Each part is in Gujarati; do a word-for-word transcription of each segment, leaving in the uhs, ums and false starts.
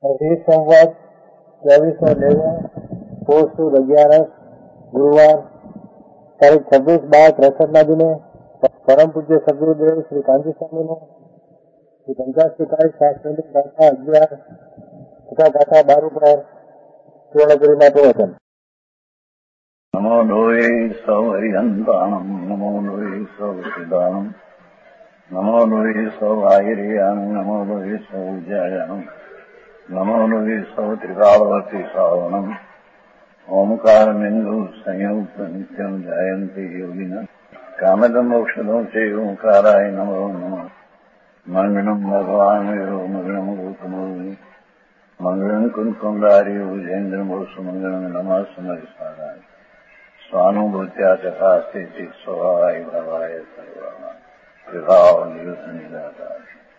હરી સંવત ચોવીસો નેવું પોષ સુદ અગિયારસ ગુરુવાર તારીખ છવ્વીસ બાર ત્રેસઠના દિને પરમ પૂજ્ય સદગુરુદેવ શ્રી કાંજી સ્વામીનું શ્રી પંચાસી તારીખ શાસ્ત્રની ગાથા અગિયાર તથા ગાથા બાર ઉપર પૂર્ણ કરીને પ્રવચન. નમો લોહે સૌ હરિહંતાણમ નમો લોહે સૌ સિદ્ધાણમ નમો લોહે સૌ આહિર્યાણમ નમો લોહે સૌ જયાણમ નમો લોહે સૌ ત્રિકાળવતી શ્રાવણમ ઓમકાર બિંદુ સંયુક્ત નિત્યમ જયંતી યોગિના કામદમ મોક્ષદમ છે ઓંકારાય નમો નમઃ મંગળમ ભગવાન વીરો મંગળમ ગૌતમોની મંગળમ કુંકુંડારી ઉજેન્દ્ર મોક્ષ મંગળમ નમઃ સમરિસ્વારાય સ્વાનુભૂત્યા તથા સ્થિતિ સ્વભાવાય ભવાય સર્વમાં વિભાવ નિયુત નિરાકાર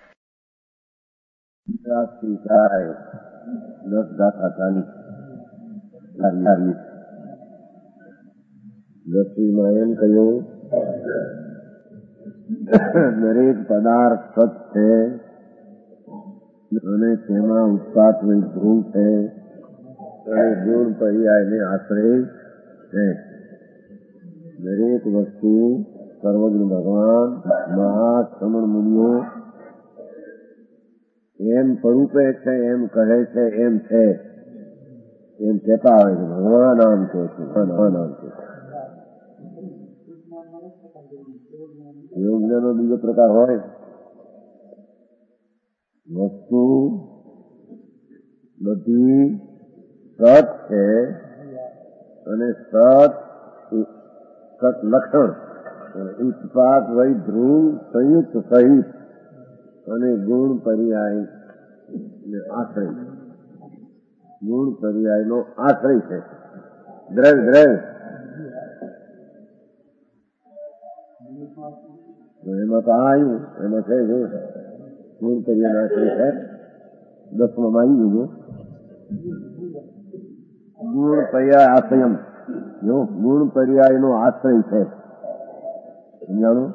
દસ ગાથા ચાલીસ દસમીમાં એમ કહ્યું દરેક પદાર્થ સત છે અને તેમાં ઉત્પાદ ધ્રુવ છે અને ગુણ પર્યાયને આશ્રય છે. દરેક વસ્તુ સર્વજ્ઞ ભગવાન મહાશ્રમણ મુનિઓ એમ સ્વરૂપે છે, એમ કહે છે, એમ છે, એમ કહેતા હોય છે. ભગવાન આમ છે, ભગવાન આમ છે. યોગનો બીજો પ્રકાર હોય, વસ્તુ બધી સત છે અને સત સત લક્ષણ ઉત્પાદ વય ધ્રુવ સંયુક્ત સહિત અને ગુણ પર્યાય આશ્રય ગુણ પર્યાય નો આશ્રય છે. દ્રવ્ય દ્રવ્ય એમાં તો આ આવ્યું, એમાં છે ગુણ પર્યાય આશ્રય છે. દસમાં આવી ગયું ગુણ પર્યાય આશ્રયમ, જો ગુણ પર્યાય નો આશ્રય છે. સમજાણું?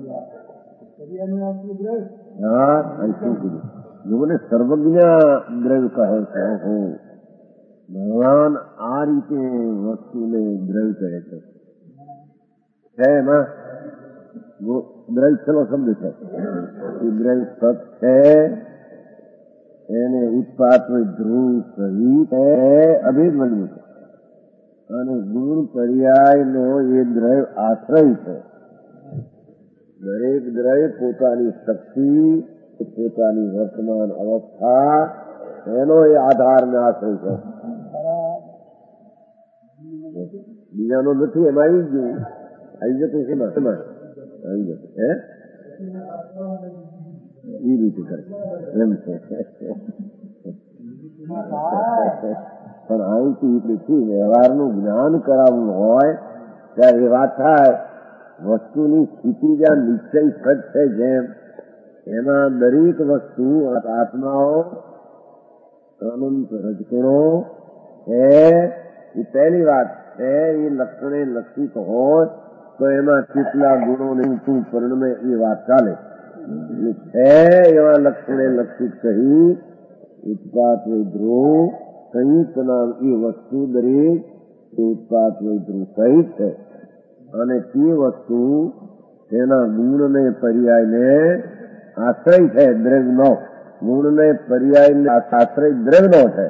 હા, શું કીધું? લોકોને સર્વજ્ઞ દ્રવ્ય કહે છે. ઓહો, ભગવાન આ રીતે વસ્તુને દ્રવ્ય કહે છે. છે એમાં દ્રવ્ય છેલ્લો શબ્દ છે. એ દ્રવ્ય સત છે, એને ઉત્પાદ ધ્રુવ સહિત અભેદ બન્યું છે અને ગુણ પર્યાય નો એ દ્રવ્ય આશ્રય છે. દરેક દ્રવ્ય પોતાની શક્તિ, પોતાની વર્તમાન અવસ્થા, એનો એ આધાર ને આશ્રય છે. બીજાનો નથી. એમાં આવી ગયું, આવી જતું છે, એમાં આવી જતું હે એ રીતે કરે એમ છે. પણ અહીંથી તેથી વ્યવહારનું જ્ઞાન કરાવવું હોય ત્યારે એ વાત થાય. વસ્તુની સ્થિતિ જ્યાં નિશ્ચય સત છે, જેમ એમાં દરેક વસ્તુ આત્માઓ અનંત રજગુણો છે. એ પહેલી વાત છે. એ લક્ષણે લક્ષિત હોય તો એમાં કેટલા ગુણોને શું પરિણમે એ વાત ચાલે છે. એવા લક્ષણે લક્ષિત કહી ઉત્પાદ ધ્રુવ સંયુક્ત નામ એ વસ્તુ દરેક ઉત્પાદ ધ્રુવ સહિત છે અને તે વસ્તુ તેના ગુણને પર્યાયને આશ્રય છે. દ્રવ્યનો ગુણને પર્યાયને આશ્રય દ્રવ્યનો છે.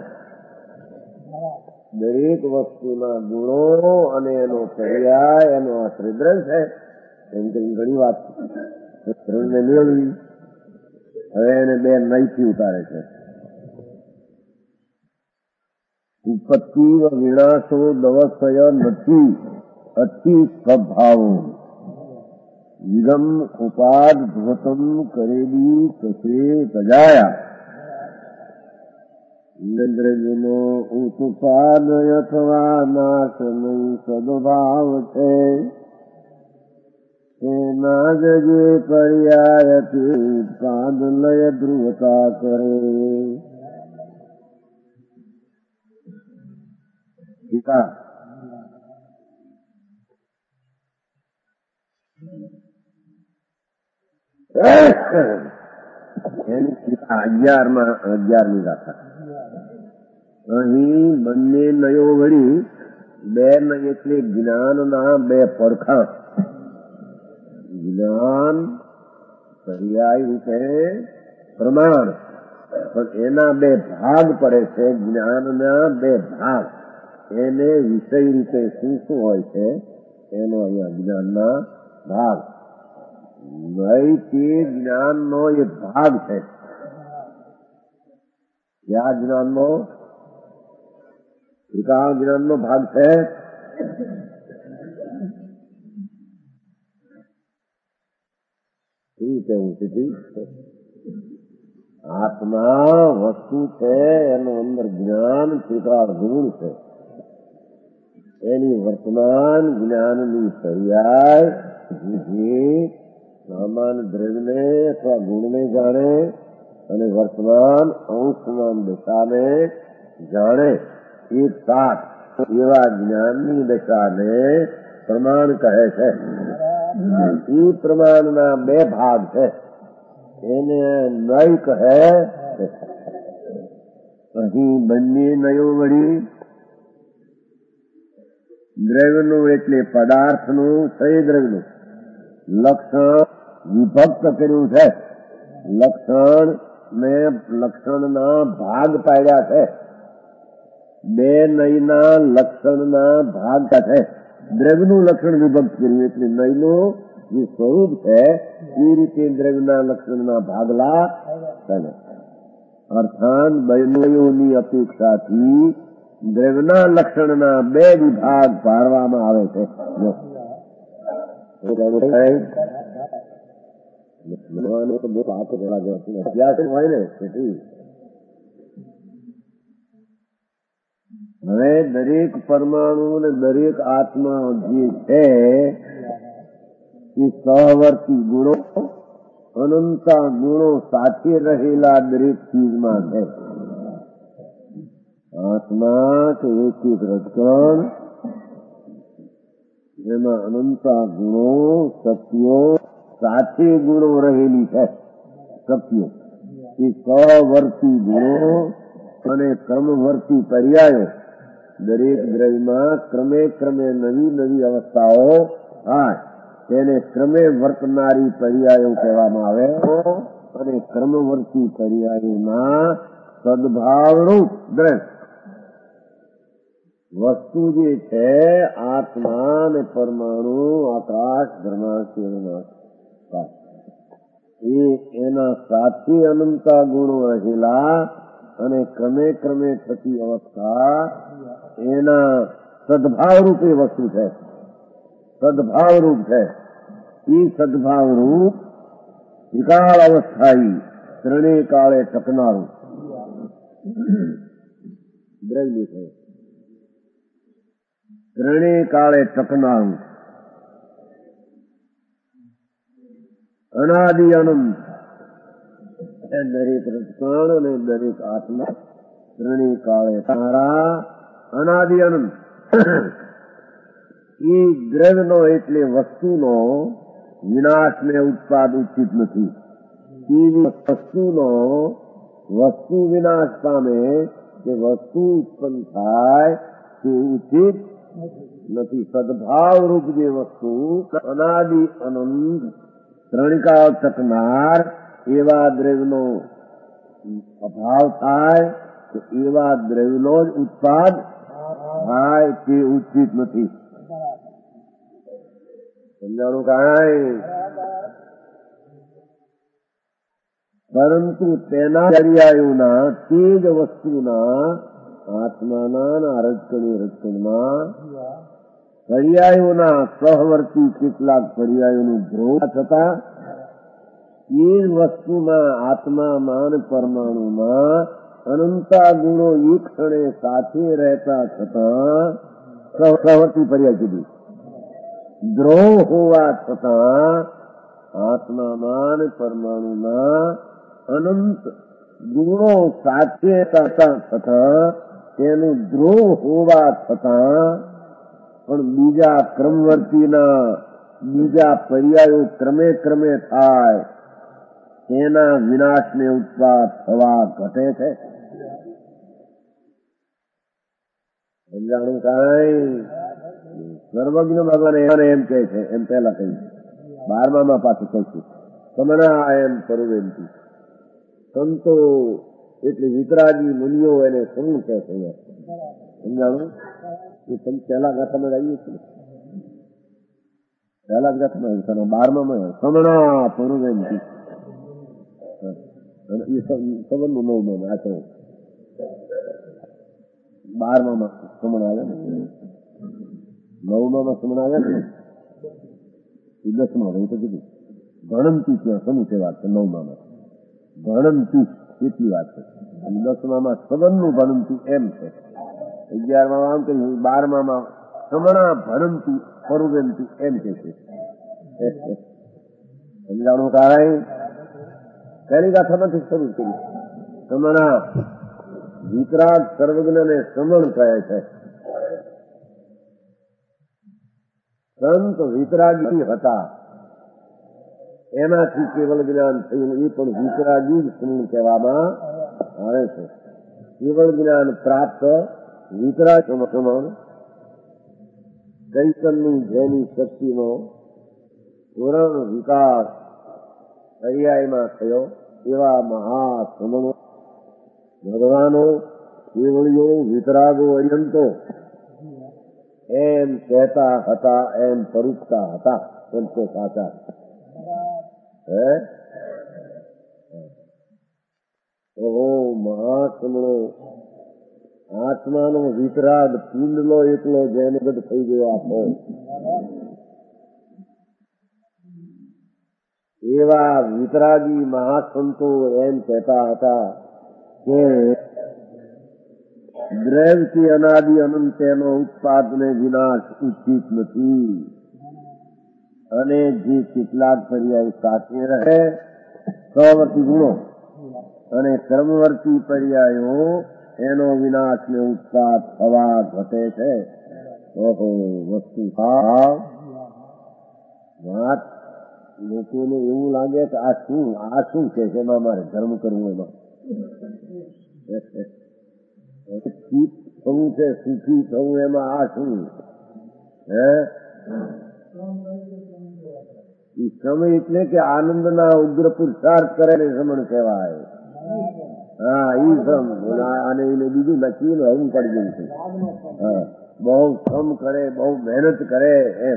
દરેક વસ્તુના ગુણો અને એનો પર્યાય એનો આશ્રય દ્રવ્ય છે. એમ કરી ઘણી વાત દ્રવ્યને મેળવી હવે એને બે નહીથી ઉતારે છે. ઉત્પત્તિ વિનાશો દવસય નથી અતિ સ્વભાવો વિગમ ઉપાદ ધ્વતમ કરેલી કશે તજાયા ઇન્દ્રજનો ઉત્પાદ અથવા નાશ નહીં સદભાવ છે. તેના જ જે પર્યાયથી ઉત્પાદ લય ધ્રુવતા કરે. ટીકા એની ટીકા અગિયારમાં અગિયારમી ગાથા. અહીં બંને નયો વળી બે નય એટલે જ્ઞાનના બે પડખા. જ્ઞાન પર્યાય રૂપે પ્રમાણ, પણ એના બે ભાગ પડે છે. જ્ઞાનના બે ભાગ, એને વિષય રૂપે શું શું હોય છે એનો અહીંયા જ્ઞાનના ભાગ. નય તે જ્ઞાનનો એ ભાગ છે. ક્યાં જ્ઞાનનો? ત્રિકાળ જ્ઞાનનો ભાગ છે. શું કેવું છે? આત્મા વસ્તુ છે, એનું અંદર જ્ઞાન ત્રિકાળ ગુણ છે. એની વર્તમાન જ્ઞાનની પર્યાય જે સામાન દ્રવ્યને અથવા ગુણને જાણે અને વર્તમાન અંશમાન દશાને જાણે, એ સાત એવા જ્ઞાનની દશાને પ્રમાણ કહે છે. એ પ્રમાણના બે ભાગ છે, એને નય કહે. અહીં બંને નયો વળી દ્રવ્યનું એટલે પદાર્થનું સહી દ્રવ્યનું લક્ષણ વિભક્ત કર્યું છે. લક્ષણ ને લક્ષણના ભાગ પાડ્યા છે. બે નયના લક્ષણના ભાગ છે. દ્રવ્યનું લક્ષણ વિભક્ત કર્યું એટલે નયનું જે સ્વરૂપ છે એ રીતે દ્રવ્યના લક્ષણના ભાગલા છે. અર્થાત બન્યોની અપેક્ષાથી દ્રવ્યના લક્ષણના બે વિભાગ પાડવામાં આવે છે. હોય ને હવે દરેક પરમાણુ ને દરેક આત્મા જે છે એ સહવર્તી ગુણો, અનંતા ગુણો સાથે રહેલા દરેક ચીજમાં છે. આત્મા કે એક એક રજકણ, જેમાં અનંતા ગુણો શક્તિઓ સાથે ગુણો રહેલી છે. શક્તિઓ એ સહવર્તી ગુણો અને ક્રમવર્તી પર્યાયો દરેક દ્રવ્યમાં ક્રમે ક્રમે નવી નવી અવસ્થાઓ થાય. તેને ક્રમે વર્તનારી પર્યાયો કહેવામાં આવે. અને ક્રમવર્તી પર્યાયોના સદભાવરૂપ દ્રવ્ય વસ્તુ જે છે આત્મા અને પરમાણુ, આકાશ, બ્રહ્માંડ, એ એના સાથે અનંતા ગુણો રહેલા અને ક્રમે ક્રમે થતી અવસ્થા એના સદભાવરૂપે વસ્તુ છે. સદભાવરૂપ છે. એ સદભાવરૂપ ત્રિકાળ અવસ્થાયી ત્રણેય કાળે ટકનારું દ્રવ્ય છે. ત્રણેય કાળે ટકનારું અનાદિ અનંત દરેક રજકણ અને દરેક આત્મા ત્રણેય કાળે તારા અનાદિ અનંત. એ દ્રવ્યનો એટલે વસ્તુનો વિનાશ ને ઉત્પાદ ઉચિત નથી. એ વસ્તુનો વસ્તુ વિનાશ પામે કે વસ્તુ ઉત્પન્ન થાય તે ઉચિત નથી. સદભાવ રૂપ જે વસ્તુ અનાદિ અનંત ત્રણિકાળ ટકનાર એવા દ્રવ્યનો અભાવ થાય તો એવા દ્રવ્યનો જ ઉત્પાદ થાય તે ઉચિત નથી. સમજાણું કાંઈ? પરંતુ તેના પર્યાયોના તે જ વસ્તુના આત્માના રજકણી રજકણમાં પર્યાયોના સહવર્તી કેટલાક પર્યાયોનું ધ્રોહ થતા એ જ વસ્તુમાં આત્મામાં પરમાણુમાં અનંતા ગુણો એક ક્ષણે સાથે રહેતા છતાં સહવર્તી પર્યાય કીધી. દ્રોહ હોવા છતાં આત્મામાં પરમાણુમાં અનંત ગુણો સાથે છતાં તેનું દ્રોહ હોવા છતાં પણ બીજા ક્રમવર્તીના બીજા પર્યાયો ક્રમે ક્રમે થાય તેના વિનાશને ઉત્પાદ થવા ઘટે છે. સમજાણું કાંઈ? સર્વજ્ઞ ભગવાન એમ કહે છે, એમ પહેલા કહ્યું, બારમામાં પાછું કહીશું, સમના એમ પરુવેન્તિ. સંતો એટલે વિતરાગી મુનિઓ એને શું કહે છે? સમજાણું? એ પહેલા ગાથામાં આવીએ છીએ, પહેલા જ ગાથામાં બારમામાં સમના પરુવેન્તિ. એ સંબંધનું નવમાં આ કહું, બારમામાં સમણ આવે ને, નવમાં સમણ આવે ને, એ દસમાં હોય તો કીધું ગણનતી ત્યાં સમૂહ વાત છે. નવમાં ગણનતી એટલી વાત છે, અને દસમાં સંબંધનું ભણનતી એમ છે. અગિયારમાં આમ કહ્યું, બારમામાં સમણા ભણનતી પરુવેન્તી એમ કે છે. સમજાણું કાંઈ? પહેલી ગાથામાંથી શરૂ કરી. સમણા વિતરાગ સર્વજ્ઞને સમણ કહે છે. સંત વિતરાગી હતા, એનાથી કેવલ જ્ઞાન થયું, એ પણ વિતરાગી જ સમણ કહેવામાં આવે છે. કેવળ જ્ઞાન પ્રાપ્ત વિતરાગ સમણ ચૈતનની જેની શક્તિનો પૂર્ણ વિકાસ પર્યાયમાં થયો એવા મહાસમણો ભગવાનો કેવળીઓ વિતરાગો અર્યંતો એમ કહેતા હતા, એમ પરુકતા હતા. સંતો સાચા હે ઓહો મહાસમણો આત્માનો વિતરાગ પિંડલો એકલો જેને ગઢ થઈ ગયો આપો એવા વિતરાગી મહાસંતો એમ કહેતા હતા કે દ્રવ્યથી અનાદિ અનંત તેનો ઉત્પાદને વિનાશ ઉચિત નથી, અને જે કેટલાક પર્યાય સાથે રહે સ્વવર્તી ગુણો અને કર્મવર્તી પર્યાયો એનો વિનાશ ને ઉત્પાદ થવા ઘટે છે. ઓહો વસ્તુ ભાવ વાત લોકોને એવું લાગે કે આ શું આ શું છે, એમાં મારે ધર્મ કરવું, એમાં થવું છે, સુખી થવું, એમાં આ શું હે? એ સમય એટલે કે આનંદના ઉગ્ર પુરુષાર્થ કરે ને સમણ કહેવાય. હા ઈ સમ અને એને બીજું લખ્યું ને હવું પડી ગયું છે. હા બહુ શ્રમ કરે, બહુ મહેનત કરે એમ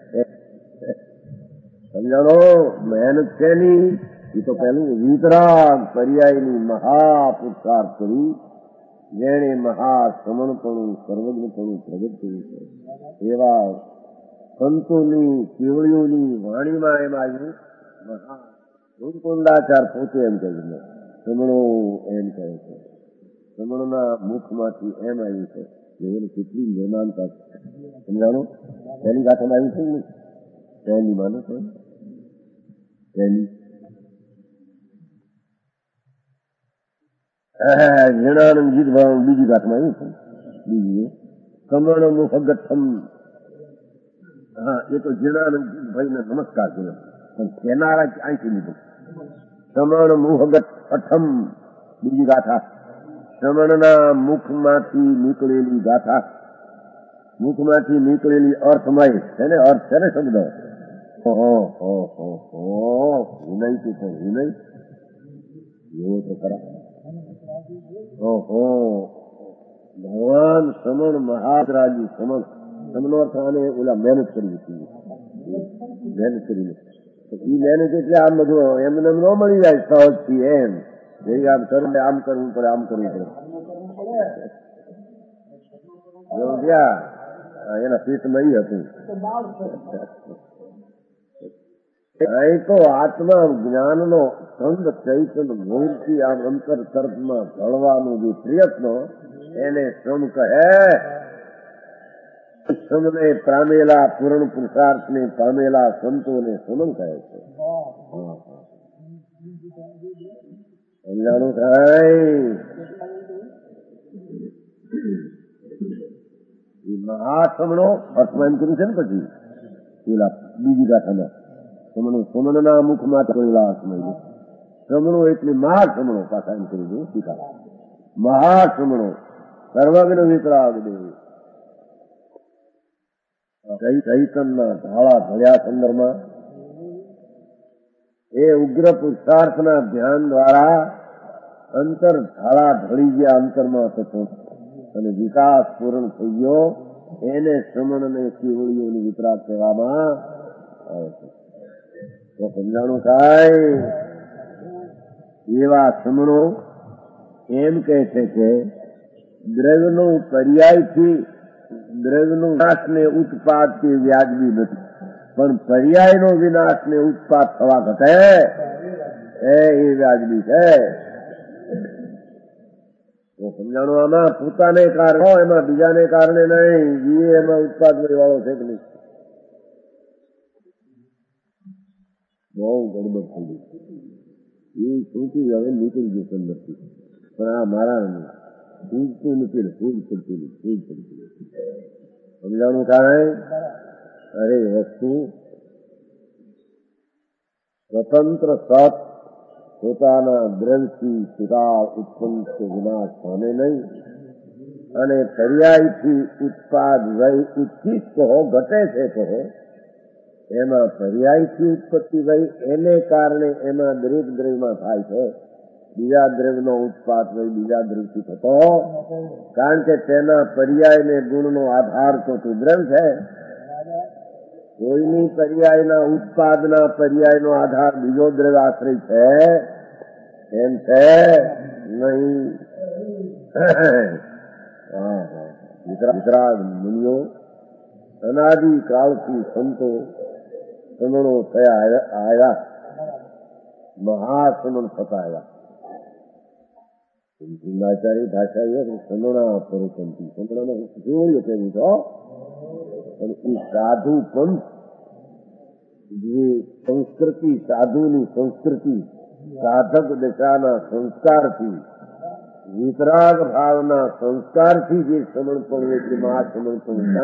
સમજાણો. મહેનત છે ની એ તો પેલું વિતરાગ પર્યાયની મહાપુરુષાર્થ કરી જેણે મહાશ્રમણપણું સર્વજ્ઞપણું પ્રગટ કર્યું છે. એવા સંતોની કેવળીઓની વાણીમાં એમ આવ્યું. મહા કુંડાચાર પોતે એમ કહે છે, સમણો એમ કહે છે, સમણના મુખમાંથી એમ આવ્યું છે કે એને કેટલી નિર્માણતા સમજાણું. પહેલી ગાથામાં આવ્યું છે ને, પહેલી માનો છે પહેલી જણાનંદ ગીત બીજી ગાથામાં આવ્યું છે. બીજી સમણ મુખગઠમ. હા એ તો જીણાનંદ ભાઈને નમસ્કાર કર્યો, પણ કેનારા અહીંથી લીધું. સમણ મુહગત અઠમ બીજી ગાથા, સમણના મુખમાંથી નીકળેલી ગાથા, મુખમાંથી નીકળેલી અર્થમય છે ને, અર્થ છે ને શબ્દ. વિનય થી પણ વિનય એવો તો ખરા. ઓહો ભગવાન સમણ મહારાજી સમણ સમનો અર્થ આને ઓલા મહેનત કરી હતી, મહેનત કરી. એ મહેનત એટલે આમ બધું એમને ન મળી જાય સહજથી, એમ આમ કરવું આમ કરવું પડે આમ કરવું પડે એના પેટમાં એ હતું. અહીં તો આત્મા જ્ઞાનનો સંગ ચૈતન મૂર્તિ આમ અંતર તર્કમાં ઢળવાનું જે પ્રયત્ન એને શ્રમ કહે. શ્રમને પામેલા પૂર્ણ પુરુષાર્થને પામેલા સંતોને શ્રમ કહે છે. સમજાણું થાય? એ મહાશ્રમનો અર્થમાં એમ કર્યું છે ને, પછી પેલા બીજી ગાથામાં સમણના મુખમાં કૈલાસ મળ્યું. શ્રમણો એટલે મહાશ્રમણો પાછા એમ કરી દઉં ટીકા મહાશ્રમણો સર્વજ્ઞ વિતરાગ દેવ ચૈતનના ઢાળા ઢળ્યા સંદર્ભમાં એ ઉગ્ર પુરુષાર્થના ધ્યાન દ્વારા અંતર ઢાળા ઢળી ગયા અંતરમાં થતો અને વિકાસ પૂર્ણ થઈ ગયો એને શ્રમણને શિવળીઓની વિતરાગ કહેવામાં આવે છે. તો સમજાણું કાંઈ એવા શ્રમણો એમ કહે છે કે દ્રવ્યનો પર્યાયથી દ્રવ્યનો વિનાશને ઉત્પાદ કે વ્યાજબી નથી, પણ પર્યાયનો વિનાશને ઉત્પાદ થવા ઘટે એ વ્યાજબી છે. તો સમજાણું આમાં પોતાને કારણે એમાં બીજાને કારણે નહીં, એ એમાં ઉત્પાદ વાળો છે કે નહીં. બહુ ગડબડ થઈ ગઈ એ સૌથી હવે નીકળી જશે નથી, પણ આ મારા પૂજતું નથી ને પૂજ પડતી નથી પૂજ પડતી નથી. સમજાણું કારણે અરે વસ્તુ સ્વતંત્ર સત પોતાના દ્રવ્યથી શિકાર ઉત્પન્ન કે વિનાશ પામે નહીં, અને પર્યાયથી ઉત્પાદ વય ઉચ્ચિત કહો ઘટે છે કહો એમાં પર્યાયથી ઉત્પત્તિ વય એને કારણે એમાં દરેક દ્રવ્યમાં થાય છે. બીજા દ્રવ્યનો ઉત્પાદ વય બીજા દ્રવ્યથી થતો, કારણ કે તેના પર્યાયને ગુણનો આધાર તો તે દ્રવ્ય છે. કોઈની પર્યાયના ઉત્પાદના પર્યાયનો આધાર બીજો દ્રવ્ય આશ્રય છે એમ છે નહીં. વિતરાગ મુનિઓ અનાદિ કાળથી સંતો શ્રમણો થયા આવ્યા, મહાશ્રમણ થતા આવ્યા. આચાર્ય ભાષા શ્રમણા પરોસંતિ શ્રમણામાં કેવું કહેવું છો, પણ એ સાધુ પંથ જે સંસ્કૃતિ સાધુની સંસ્કૃતિ સાધક દશાના સંસ્કારથી વિતરાગ ભાવના સંસ્કારથી જે સમર્પણ એટલે મહાસમર્પણ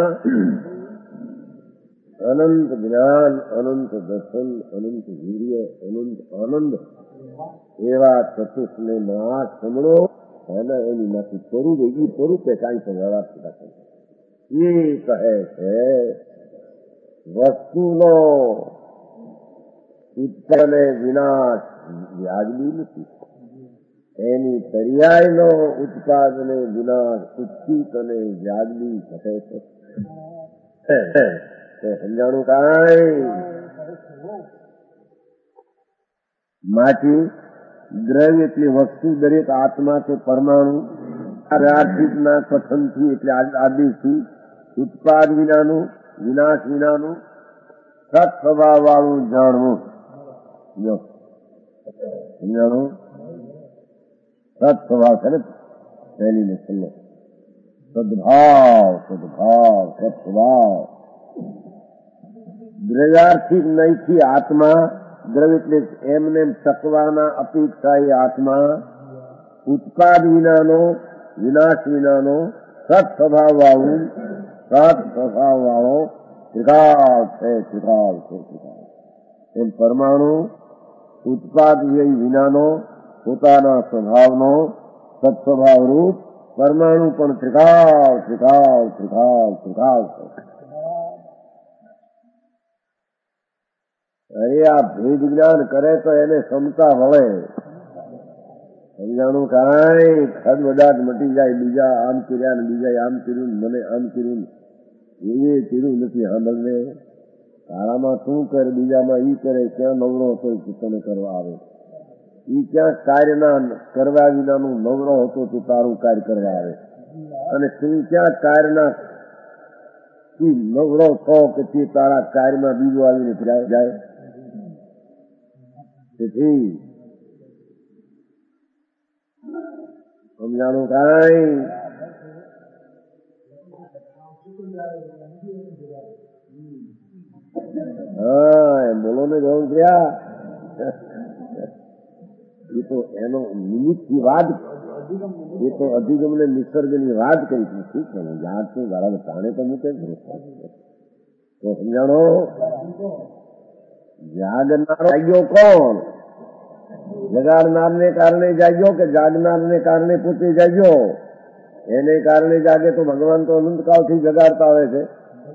અનંત જ્ઞાન અનંત દર્શન અનંત વીર્ય અનંત આનંદ એવા ચતુષ્ને મહાસમણો અને એની માંથી સ્વરૂપ એ સ્વરૂપે કાંઈ પણ વ્યવહાર થતા એ કહે છે વસ્તુનો ઉત્પન્ન વિનાશ વ્યાજબી નથી, એની પર્યાયનો ઉત્પાદને વિનાશ ઉચ્ચિત અને વ્યાજબી ઘટે છે. તો સમજાણું કાંઈ માંથી દ્રવ્ય એટલે વસ્તુ દરેક આત્મા કે પરમાણુ આર્થિકના કથનથી એટલે આદેશથી ઉત્પાદ વિનાનું વિનાશ વિનાનું સત સ્વભાવ વાળું જાણવું. જો સમજાણું સત સ્વભાવ છે ને પહેલી ને છેલ્લો સદભાવ સદભાવ સત સ્વભાવ દ્રવ્યાર્થિક નહીંથી આત્મા દ્રવ્ય એટલે એમને ટકવાના અપેક્ષા એ આત્મા ઉત્પાદ વિનાનો વિનાશ વિનાનો સત સ્વભાવ વાળું સત સ્વભાવ વાળો ત્રિકાળ છે ત્રિકાળ છે ત્રિકાળ. એમ પરમાણુ ઉત્પાદ વ્યય વિનાનો પોતાના સ્વભાવનો સત્સ્વભાવ રૂપ પરમાણુ પણ ત્રિકાળ ત્રિકાળ ત્રિકાળ ત્રિકાળ છે. અરે આ ભેદ જ્ઞાન કરે તો એને ક્ષમતા મળે. સમજાણું કાંઈ ખદ બધા મટી જાય, બીજા આમ કર્યા ને બીજા આમ કર્યું મને આમ કર્યું એ કર્યું નથી સાંભળને. તારામાં શું કરે બીજામાં ઈ કરે, ક્યાં નવરો હતો તને કરવા આવે, ઈ ક્યાં કાર્યના કરવા વિનાનું નવરો હતો તો તારું કાર્ય કરવા આવે, અને તું ક્યાં કાર્યના નવરો છો કે તે તારા કાર્યમાં બીજું આવીને જાય. તેથી સમજાણું કાંઈ હા એમ બોલો ને જવું થયા એ તો એનો નિમિત્તની વાત, એ તો અધિગમ ને નિસર્ગની વાત કરી શું કરે જાત શું ગાળા પ્રાણે તો મૂકે તો સમજાણો જાગનારો જાગ્યો કોણ જગાડનારને કારણે જાગ્યો કે જાગનારને કારણે પોતે જાગ્યો? એને કારણે જાગે તો ભગવાન તો અનંતકાળથી જગાડતા આવે છે.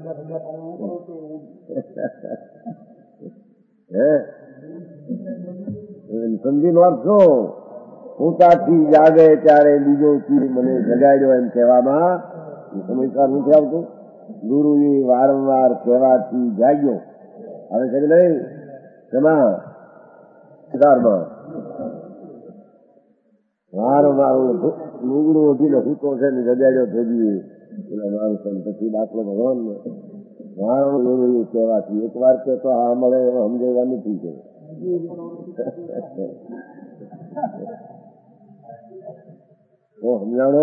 હે સમજી નો અર્થ શું? પોતાથી જાગે ત્યારે બીજો ચીજ મને જગાડ્યો એમ કહેવામાં સમજકાર નથી આવતું. ગુરુએ વારંવાર કહેવાથી જાગ્યો આવે છે કે નહીં? તેમાં વારંવાર લુગડું ઉઠીને સૂતો છે ને જગાડ્યો થઈ પેલા માણસો પછી દાખલો ભગવાન ને વારંવાર ગુરુ કહેવાથી એક વાર કે તો હા મળે એમાં સમજાવવા નથી છે. સમજાણો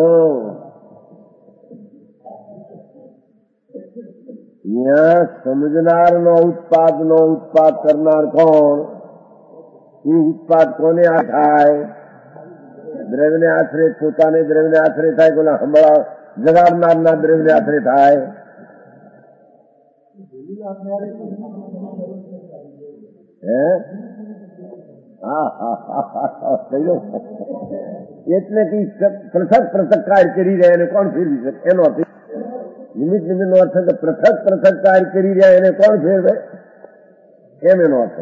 અહીંયા સમજનાર નો ઉત્પાદ નો ઉત્પાદ કરનાર કોણ? એ ઉત્પાદ કોને આ થાય? દ્રવ્યને આશરે પોતાને દ્રવ્યને આશરે થાય, કોના હમણાં જગાડનારના દ્રવ્યને આશરે થાય. હે હા હા હા કહ્યું એટલે કે પૃથક પૃથક કાર્ય કરી રહ્યા એને કોણ ફેરવી શકે? એનો અર્થ નિમિત્ત નિમિત્ત નો અર્થ પૃથક પૃથક કાર્ય કરી રહ્યા એને કોણ ફેરવે? એમ એનો અર્થ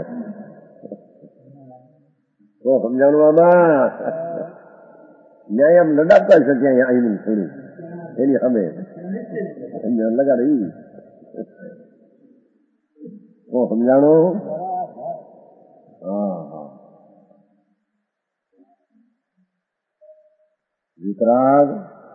તો સમજાવવામાં ન્યાય આમ લડાવતા શકે અહીં થોડું એની અમે લગાડી તો સમજાણો. હા હા વિતરાગ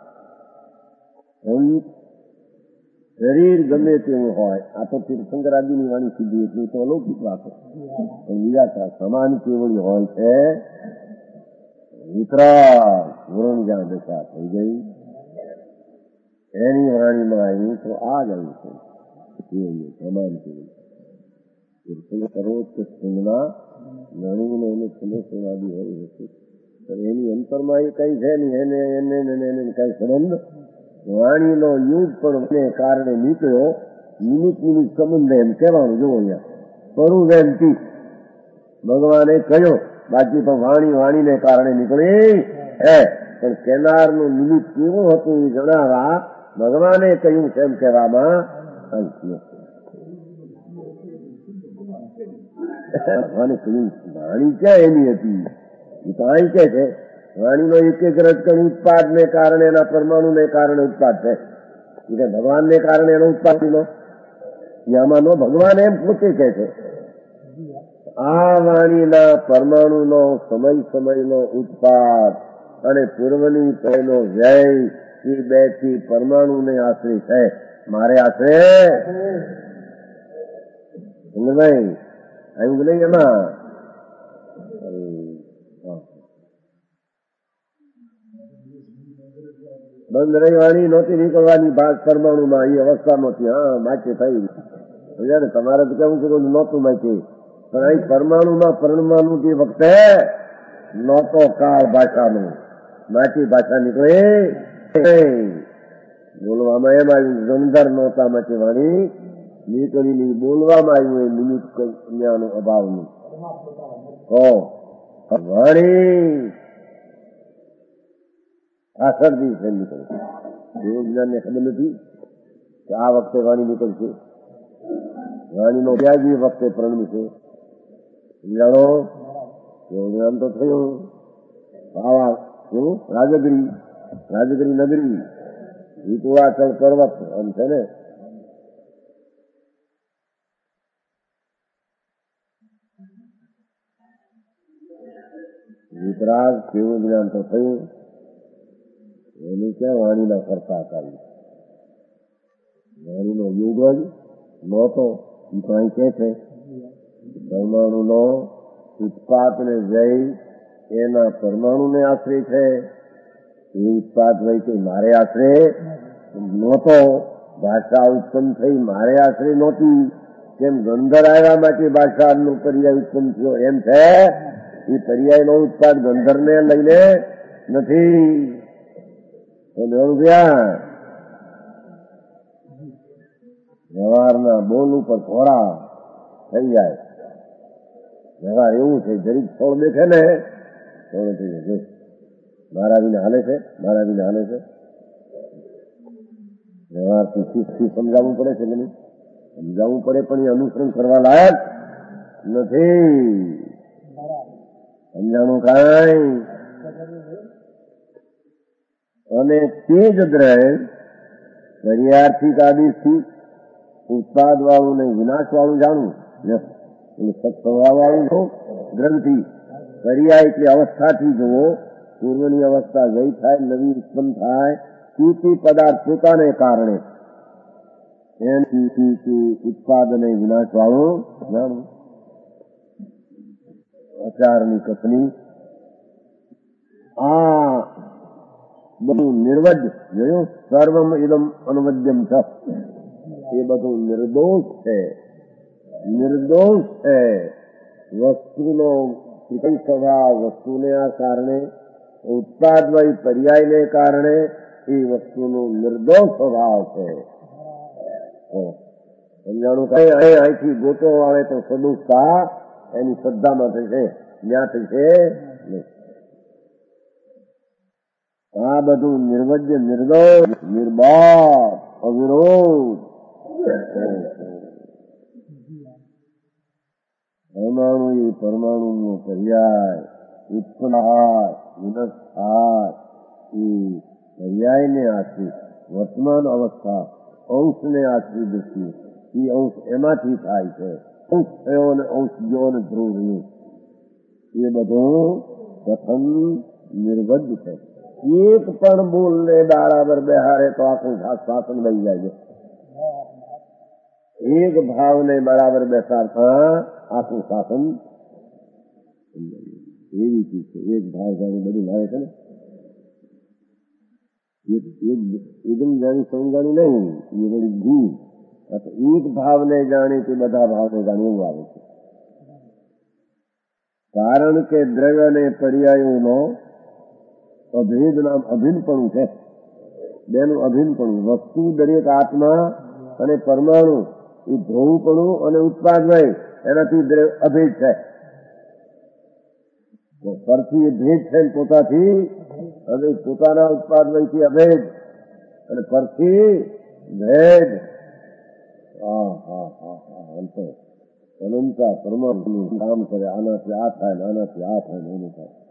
શરીર ગમે તેવું હોય, આ તો તીર્થંકર આદિની વાણી સીધી એટલી તો અલૌકિક વાતો, પણ બીજા સમાન કેવળી હોય છે. વિતરાગ પૂરણ જ્યાં દશા થઈ ગઈ એની વાણીમાં આવ્યું તો આ જ આવ્યું છે સમાન કેવળી. તીર્થંકરો કે સિંહના ગણીને એને ખુલેસવાદી હોય છે, પણ એની અંતરમાં એ કઈ છે નહીં, એને એને એને કઈ સંબંધ વાણીનો યુગ પણ કારણે નીકળ્યો. મિનિટ મિનિટ સંબંધ એમ કહેવાનું. જો અહીંયા કરું એમ તી ભગવાને કહ્યો, બાકી તો વાણી વાણીને કારણે નીકળી હે, પણ કેનારનું નિમિત્ત કેવું હતું એ જણાવવા ભગવાને કહ્યું છે એમ કહેવામાં આવ્યું. વાણી ક્યાં એની હતી? એ તો અહીં કે છે વાણીનો એક એક રજકણ ઉત્પાદ ને કારણે એના પરમાણુ ને કારણે ઉત્પાદ છે. એટલે ભગવાન ને કારણે એનો ઉત્પાદ નો આમાં નો ભગવાન એમ પોતે કહે છે. આ વાણીના પરમાણુનો સમય સમયનો ઉત્પાદ અને પૂર્વની પહેલો વ્યય એ બે થી પરમાણુને આશરે છે. મારે આશરે ભાઈ આવ્યું નહીં એમાં બંધ રહી વાણી નહોતી નીકળવાની ભાગ પરમાણુમાં એ અવસ્થા નહોતી. હા માચે થઈ ને તમારે તો કેવું છે નહોતું માચે, પણ અહીં પરમાણુમાં પરમાણુ જે વખતે નહોતો કાળ ભાષાનું માચી ભાષા નીકળે બોલવામાં એમ આવ્યું ગંધર નહોતા માચે વાણી નીકળીની બોલવામાં આવ્યું એ નિમિત્ત કન્યાનો અભાવનું વાણી આ શરદી છે નીકળે. એવું જ્ઞાનને ખબર નથી કે આ વખતે વાણી નીકળશે. વાણીનો વ્યાજ એ વખતે પ્રણમશે. જાણો એવું જ્ઞાન તો થયું. આવા એવું રાજગીરી રાજગીરી નગરી વિપુલાચલ પર્વત આમ છે ને વિતરાગ કેવું જ્ઞાન તો થયું. એની ક્યાં વાણીના કરતા હતા? વાણીનો યુગ જ નહોતો. એ તો અહીં કે છે પરમાણુનો ઉત્પાદ ને વ્યય એના પરમાણુને આશરે છે. એ ઉત્પાદ વ્યય તો મારે આશરે નહોતો. ભાષા ઉત્પન્ન થઈ મારે આશરે નહોતી. કેમ ગંધર આવ્યા માટે ભાષાનો પર્યાય ઉત્પન્ન થયો એમ છે. એ પર્યાયનો ઉત્પાદ ગંધરને લઈને નથી. વ્યવહારના બોલ ઉપર ઘોડા થઈ જાય વ્યવહાર એવું છે, જરીક ફળ દેખે ને થોડું થઈ જશે, મારા વિના હાલે છે, મારા વિના હાલે છે. વ્યવહારથી શીખથી સમજાવવું પડે છે કે નહીં? સમજાવવું પડે, પણ એ અનુસરણ કરવા લાયક નથી. સમજાણું કાંઈ. અને તે જ દ્રય પર્યાર્થિક આદિશથી ઉત્પાદ વાળું ને વિનાશ વાળું જાણવું, સત્સ્વભાવ વાળું જો ગ્રંથિ પર્યાય એટલે અવસ્થાથી જુઓ, પૂર્વની અવસ્થા ગઈ થાય, નવી ઉત્પન્ન થાય, તે પદાર્થ પોતાને કારણે એની ઉત્પાદ અને વિનાશ વાળું જાણવું. આચારની કથની આ બધું નિર્વજ જોયું, સર્વમ ઇદમ અનવદ્યમ છે, એ બધું નિર્દોષ છે, નિર્દોષ છે. વસ્તુનો સ્વભાવ, વસ્તુને આ કારણે, ઉત્પાદવય પર્યાયને કારણે એ વસ્તુનો નિર્દોષ સ્વભાવ છે. સમજાણું કઈ અહીંથી ગોતો આવે તો સદુષતા એની શ્રદ્ધામાં થશે, જ્યાં થશે નહીં. આ બધું નિર્વજ્ય, નિર્દોષ, નિર્બાધ, અવિરોધ. પરમાણુ એ પરમાણુનો પર્યાય, ઉત્પન્ન થાય, વિનાશ થાય, એ પર્યાયને આશ્રિત વર્તમાન અવસ્થા અંશને આશ્રિત દૃષ્ટિ, એ અંશ એમાંથી થાય છે. અંશ થયો અને અંશ ગયો અને ધ્રુવ રહ્યું, એ બધું કથન નિર્વજ છે. એક પણ બોલને બરાબર બેહારે તો આખું શાસન લઈ જાય છે. એક ભાવને બરાબર બેસાડતા આખું શાસન એવી ચીજ છે. એક ભાવ જાણી બધું લાવે છે ને, એકદમ જાણી સમજાણી નહીં, એ બધી ભૂલ. એક ભાવને જાણી તે બધા ભાવને જાણી એવું આવે છે. કારણ કે દ્રવ્ય અને પર્યાયોનો અભેદ નામ અભિન્નપણું છે. બેનું અભિન્નપણું, વસ્તુ દરેક આત્મા અને પરમાણુ એ ધ્રુવપણું અને ઉત્પાદવય એનાથી અભેદ છે. પરથી એ ભેદ છે, પોતાથી હવે પોતાના ઉત્પાદવયથી અભેદ અને પરથી ભેદ. હા હા હા હા અંતો અનંતા પરમાણુ કામ કરે, આનાથી આ થાય ને આનાથી આ થાય ને એનું થાય.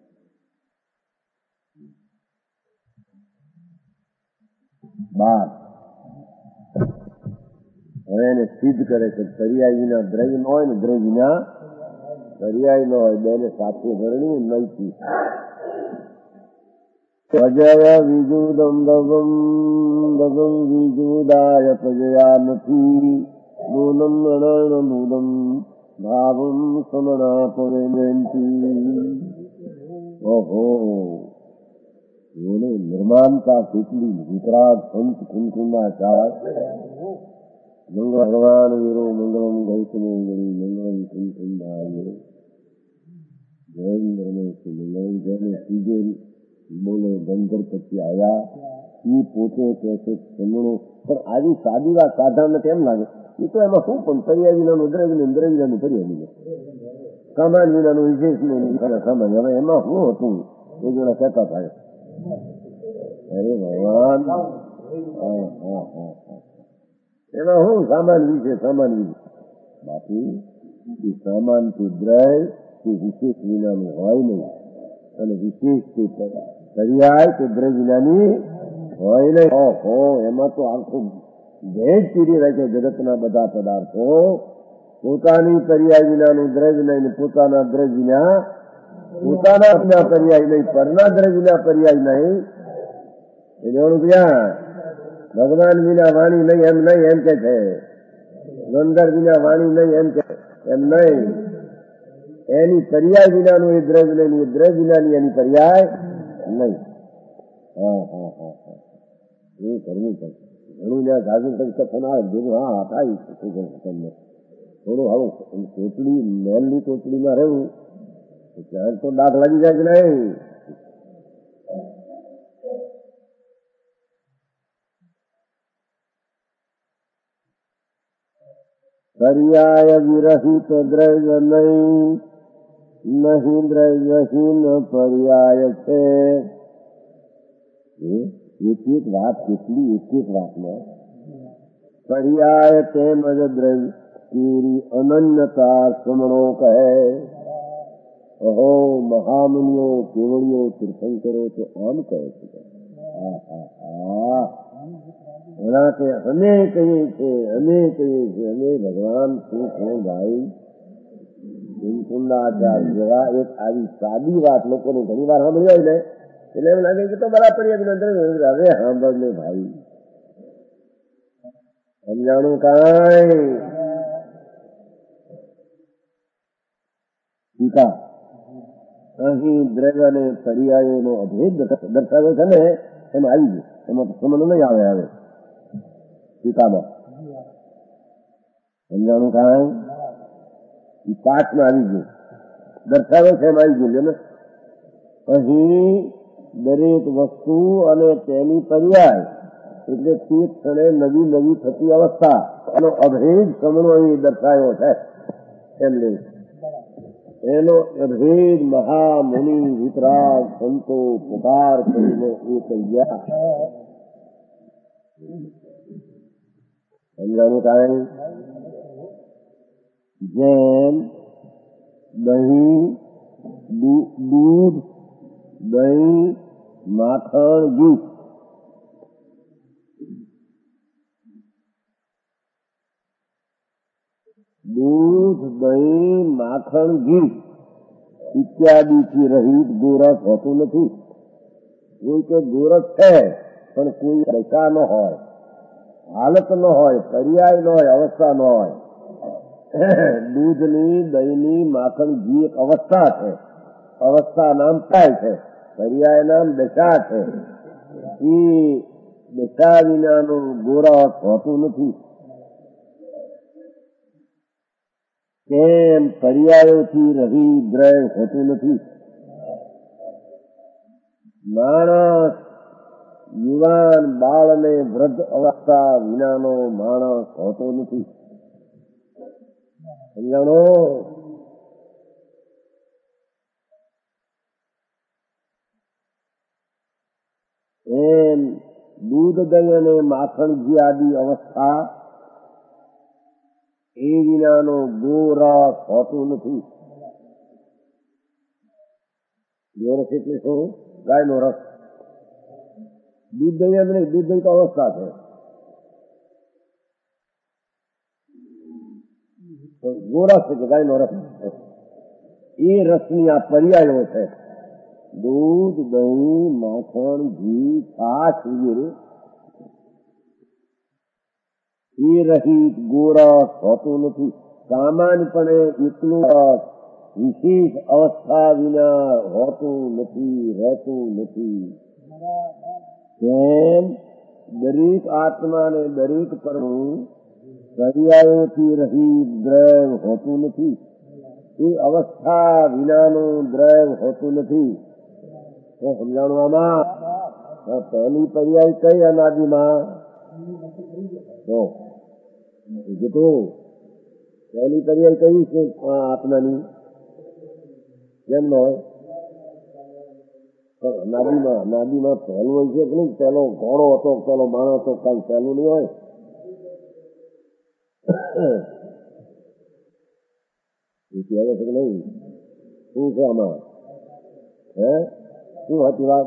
બાર હવે એને સિદ્ધ કરે છે, પર્યાય વિના દ્રવ્ય ન હોય ને દ્રવ્ય વિના પર્યાય ન હોય, બેને સાથે ધરણી નૈતી. અજય વિજુદમ દગમ દગમ વિજુદાય પ્રજયા નથી, મૂલમ અનર્ણ મૂલમ ભાવમ સમના પરેન્તી. ઓહો, એને નિર્માણતા કેટલી વિતરાગ સંત કુમકુમાચાર. મંગળ ભગવાન વીરો મંગળમ ગૌતમ મંગળમ કુમકુંદાય જયેન્દ્રને મંગળમ. જેને સીધે બોલે ગંધર પછી આવ્યા, એ પોતે કહે છે સમણો. પણ આવી સાદી વાત સાધારણ કેમ લાગે? એ તો એમાં શું પણ પર્યાય વિનાનું દ્રવ્ય ઇન્દ્ર વિનાનું પર્યાય વિના, સામાન વિનાનું વિશેષ નહીં સામાન્ય. હવે એમાં શું હતું એ જોડે કહેતા થાય. અરે ભગવાન, એમાં શું સામાન વિશે સામાન વિશે? બાકી એ સામાન કે દ્રય કે વિશેષ વિનાનું હોય નહીં, અને વિશેષ કે પર્યાય કે દ્રય વિનાની હોય નહીં. ઓહો, એમાં તો આખું ભેદ પીડી રહે છે. જગતના બધા પદાર્થો પોતાની પર્યાય વિનાનું દ્રવ્ય નહીં, પોતાના દ્રવ્ય વિના પોતાના વિના પર્યાય નહીં, પરના દ્રવ્ય વિના પર્યાય નહીં. એ જોવાનું ક્યાં? ભગવાન વિના વાણી નહીં એમ નહીં, એમ કે છે. ગંધર વિના વાણી નહીં એમ કે એમ નહીં. એની પર્યાય વિનાનું એ દ્રવ્ય નહીં, એ દ્રવ્ય વિનાની એની પર્યાય નહીં. હા હા હા હા એ કરવું પડશે. ઘણું જ્યાં ગાજર કથન આવે ભેગું હા થાય તમને થોડું આવું કોટડી મેલની કોટડીમાં રહેવું ત્યાં તો ડાઘ લાગી જાય કે નહીં. पर्याय विरहित द्रव्य नहीं, नहीं द्रव्यहीन पर्याय છે. એક એક વાત કેટલી એક એક વાતમાં પર્યાય તેમજ દ્રવ્ય તેરી અનન્યતા સમણો કહે. અહો મહામુનિઓ કેવળીઓ તીર્થંકરો તો આમ કહે છે. એના કે અમે કહીએ છીએ અમે કહીએ છીએ અમે ભગવાન શું છો ભાઈ. કુંડાચાર્ય જેવા એક આવી સાદી વાત લોકોને ઘણી વાર સાંભળી હોય ને એટલે એમ લાગે કે તો બરાબર હવે સાંભળ ને ભાઈ સમજાણું કાંઈ. ટીકા અહીં દ્રવ્ય અને પર્યાયોનો અભેદ દર્શાવ્યો છે ને એમાં આવી ગયું. એમાં સમજ નહીં આવે હવે ટીકામાં સમજાણું કાંઈ પાઠમાં આવી ગયું દર્શાવ્યો છે એમાં આવી ગયું. ને અહીં દરેક વસ્તુ અને તેની પર્યાય એટલે તે ક્ષણે નવી નવી થતી અવસ્થા એનો અભેદ સમનો અહીં દર્શાવ્યો છે. એમ લે એનો અભેદ મહામુનિ વિતરાગ સંતો પુકાર કરીને એ કહ્યા. સમજાણું કાંઈ. જેમ દહીં દૂધ દહીં માખણ ઘી દૂધ દહીં માખણ ઘી ઇત્યાદિથી રહિત ગોરસ હોતું નથી. કોઈ કે ગોરસ છે પણ કોઈ દશા ન હોય, હાલત ન હોય, પર્યાય ન હોય, અવસ્થા ન હોય. દૂધની દહીંની માખણ ઘી એક અવસ્થા છે. અવસ્થા નામ થાય છે, પર્યાય નામ દશા છે. એ દશા વિનાનું ગોરસ હોતું નથી. કેમ પર્યાયોથી રહી દ્રવ્ય હોતું નથી. માણસ યુવાન બાળ અને વૃદ્ધ અવસ્થા વિનાનો માણસ હોતો નથી. સમજાણો. એમ દૂધ દહીં અને માખણ ઘી આદિ અવસ્થા એ વિનાનો ગોરસ હોતું નથી. ગોરસ એટલે શું? ગાયનો રસ. દૂધ દહીં એમ નહીં, દૂધ દહીં તો અવસ્થા છે. ગોરસ છે કે ગાયનો રસ એ રસની આ પર્યાયો છે. દૂધ દહીં માખણ ઘી છાશ વગેરે એ રહિત ગોરસ હોતું નથી. સામાન્યપણે એટલું વિશેષ અવસ્થા વિના હોતું નથી, રહેતું નથી. તેમ દરેક આત્મા ને દરેક પરમાણુ પર્યાયોથી રહિત દ્રવ્ય હોતું નથી. એ અવસ્થા વિનાનું દ્રવ્ય હોતું નથી. તો સમજાણું આમાં પહેલી પર્યાય કઈ અનાદિમાં તો પહેલી પર્યાય કઈ છે આત્માની? કેમ ન હોય? અનાદિમાં અનાદિમાં પહેલું હોય છે કે નહીં? પેલો ઘોડો હતો, પેલો માણસ હતો, કઈ પહેલું નહીં હોય? એ કહેવાય છે કે નહીં? શું છે આમાં? હે શું હતી વાત?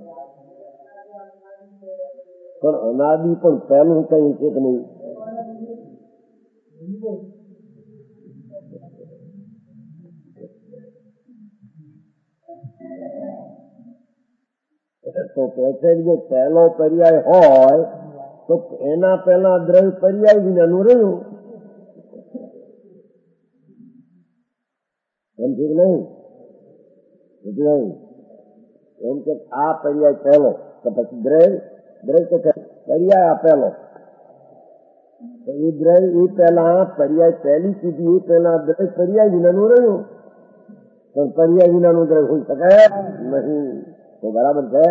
પણ અનાદિ પણ પહેલું કઈ છે કે નહીં? તો કે છે જો પહેલો પર્યાય હોય તો એના પહેલા દ્રવ્ય પર્યાય વિનાનું રહ્યું. એમ છે કે નહીં? નહીં એમ કે આ પર્યાય પહેલો તો પછી દ્રવ્ય દ્રવ્ય તો પર્યાય આપેલો એ દ્રવ્ય એ પહેલા પર્યાય પહેલી સુધી એ પહેલા દ્રવ્ય પર્યાય વિનાનું રહ્યું. પણ પર્યાય વિનાનું દ્રવ્ય હોઈ શકે નહીં. તો બરાબર છે.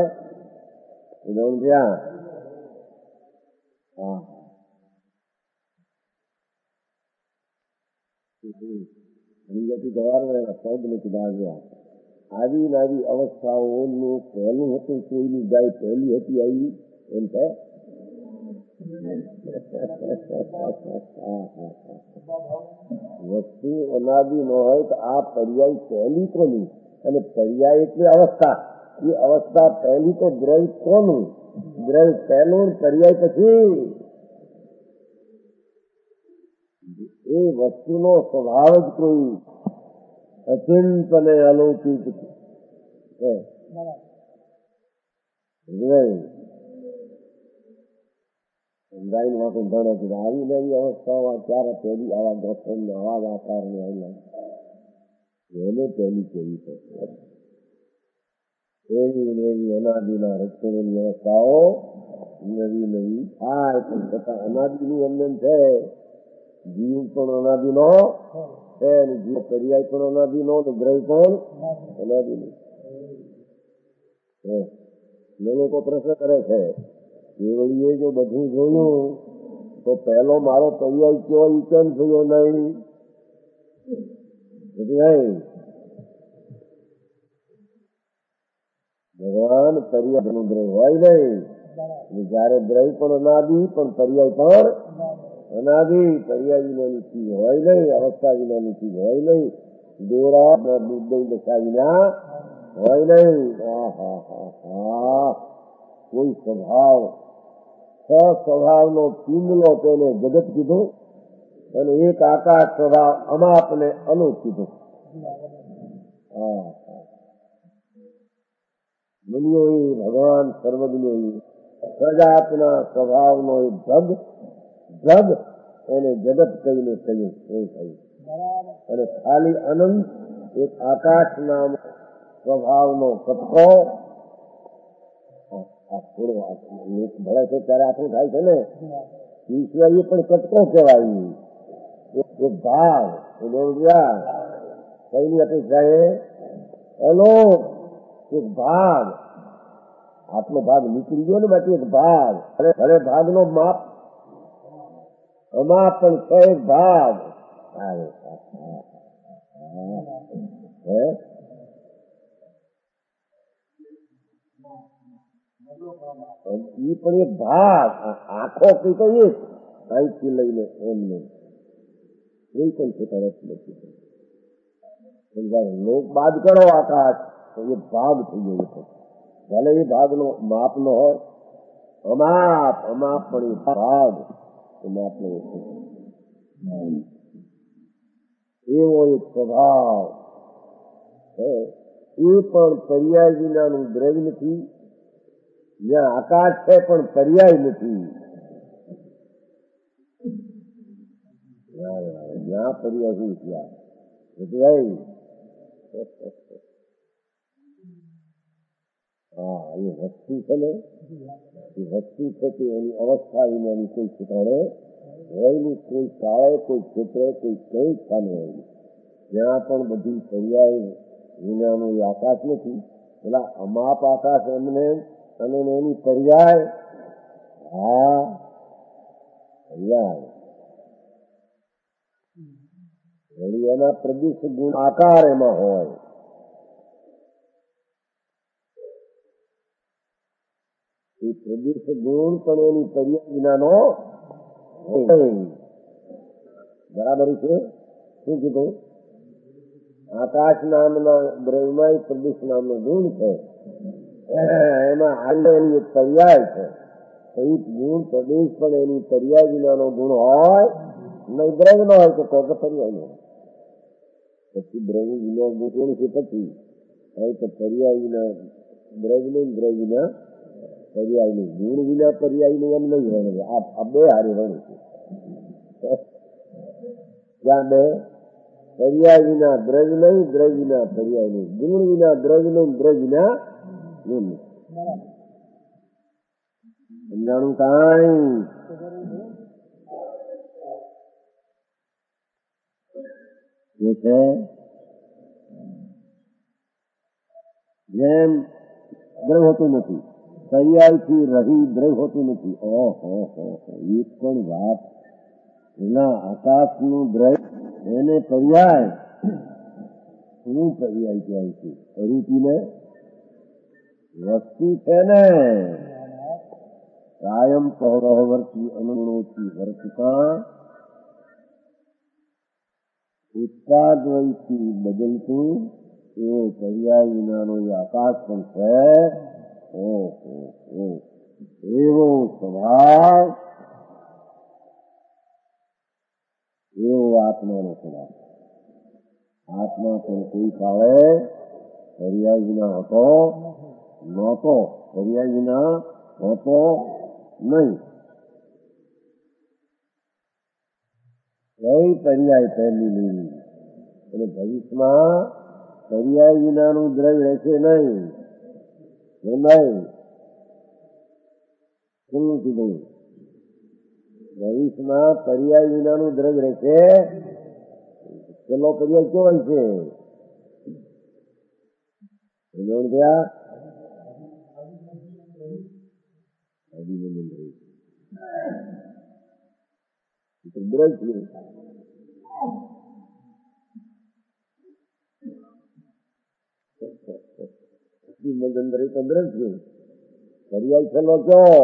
બીજાથી જવાનું પગ નથી બાંધ્યા. આવી નાવી અવસ્થાઓનું પહેલું હતું કોઈની ગાય પહેલી હતી આવી એમ કહે. વસ્તુ અનાદિ ન હોય તો આ પર્યાય પહેલી કોની, અને પર્યાય એટલે અવસ્થા. એ અવસ્થા પહેલી તો દ્રવ્ય કોનું, દ્રવ્ય પહેલું, પર્યાય પછી. એ વસ્તુનો સ્વભાવ જ કોઈ અચિંત અને અલૌકિક છે. સમજાય વાંકું ભણે છે. આવી નવી અવસ્થાઓમાં ક્યારે પહેલી આવા દર્શન આવા આકારને આવેલા એને પહેલી કેવી છે. એવી એવી અનાદિના રક્ષણની અવસ્થાઓ નવી નવી થાય પણ છતાં અનાદિની એમને છે. જીવ પણ અનાદિનો છે, જીવ પર્યાય પણ અનાદિનો, ગ્રહ પણ અનાદિનો. લોકો પ્રશ્ન કરે છે કેવળીએ જો બધું જોયું તો પહેલો મારો પર્યાય કયો એ કેમ થયો નહીં? ભગવાન પર્યાય ગ્રહ હોય નહીં. જયારે ગ્રહ પણ અનાદિ પણ પર્યાય પણ અનાદિ. પર્યાય વિનાની ચીજ હોય નહીં, અવસ્થા વિનાની ચીજ હોય નહીં, દોરા દુર્દય દશા વિના હોય નહીં. હા હા હા હા કોઈ સ્વભાવ સ્વભાવનો પિંડલો તેને જગત કીધું, અને એક આકાશ સ્વભાવ અમાપને અનુપ કીધું. હા મુનિઓ ભગવાન સર્વજ્ઞો સજાતના સ્વભાવનો એક જગ જગ એને જગત કહીને કહ્યું. એ કહ્યું અને ખાલી અનંત એક આકાશ નામ સ્વભાવનો કટકો. ભળે છે ત્યારે આટલું થાય છે ને, ઈશ્વરી પણ કટકો કહેવાય. એક ભાગ કઈની અપેક્ષા એ એનો એક ભાગ, આટલો ભાગ નીકળી ગયો ને બાકી એક ભાગ. ભલે ભાગનો માપ અમાપ પણ છે એક ભાગ. એ પણ એક ભાગ. આખો કઈ કહીએ અહીંથી લઈને એમને કોઈ પણ તરફ નથી સમજાય. લોક બાદ કરો આકાશ તો એ ભાગ થઈ ગયો છે. ભલે એ ભાગનો માપ નો હોય, અમાપ અમાપ પણ એ ભાગ માપ નો એવો એક સ્વભાવ એ પણ પર્યાય વિનાનું દ્રવ્ય નથી. જ્યાં આકાશ છે પણ પર્યાય નથી. જ્યાં પર્યાય શું ત્યાં હા એ વસ્તુ છે ને, એ વસ્તુ છે કે એની અવસ્થા વિનાની કોઈ ઠેકાણે હોય નહીં, કોઈ કાળે, કોઈ ક્ષેત્રે, કોઈ કઈ સ્થાને હોય નહીં. જ્યાં પણ બધી પર્યાય વિનાનું એ આકાશ નથી. પેલા અમાપ આકાશ એમને અને એની પર્યાય. હા પર્યાય વળી એના પ્રદેશ ગુણ આકાર એમાં હોય. એ પ્રદેશ ગુણ પણ એની પર્યાય વિનાનો બરાબર છે. શું કીધું? આકાશ નામના દ્રવ્યમાં પ્રદેશ નામનો ગુણ છે. એમાં હાલ એની એક પર્યાય છે. એ ગુણ પ્રદેશ પણ એની પર્યાય વિનાનો ગુણ હોય નહીં. દ્રવ્ય નો હોય તો કહો પર્યાય નો. પછી દ્રવ્ય વિનો ગુણ છે પછી હોય તો પર્યાય વિના દ્રવ્ય નહીં, દ્રવ્ય વિના પર્યાય નહીં, ગુણ વિના પર્યાય નહીં. એમ નહીં વણે. આ બે હારે વણે છે. જ્યાં બે પર્યાય વિના દ્રવ્ય નહીં, દ્રવ્ય વિના પર્યાય નહીં, ગુણ વિના દ્રવ્ય નહીં, દ્રવ્ય વિના ગુણ નહીં. સમજાણું કાંઈ? એ છે જેમ દ્રવ હોતું નથી, પર્યાયથી રહી દ્રવ હોતું નથી. ઓહો એક પણ વાત એના આકાશનું દ્રવ એને પર્યાય શું પર્યાય કહેવાય છે? અરૂપીને વસ્તુ છે ને કાયમ પૌરવર્તી અનુગુણોથી વર્તતા ઉત્પાદવયથી બદલતું એવો પર્યાય વિનાનો એ આકાશ પણ છે. ઓહો એવો સ્વભાવ, એવો આત્માનો સ્વભાવ. આત્મા પણ કોઈ કાળે પર્યાય વિના હતો નહોતો, પર્યાય વિના હતો નહીં. કઈ પર્યાય પહેલી નહીં અને ભવિષ્યમાં પર્યાય વિનાનું દ્રવ્ય રહેશે નહીં. નહીં શું કીધું? ભવિષ્યમાં પર્યાય વિનાનું દ્રવ્ય રહેશે. પેલો પર્યાય કેવો છે? થયા અભિનંદન દ્રજ અભિનંદન તો દ્રજ છે. પર્યાય છેલ્લો કયો?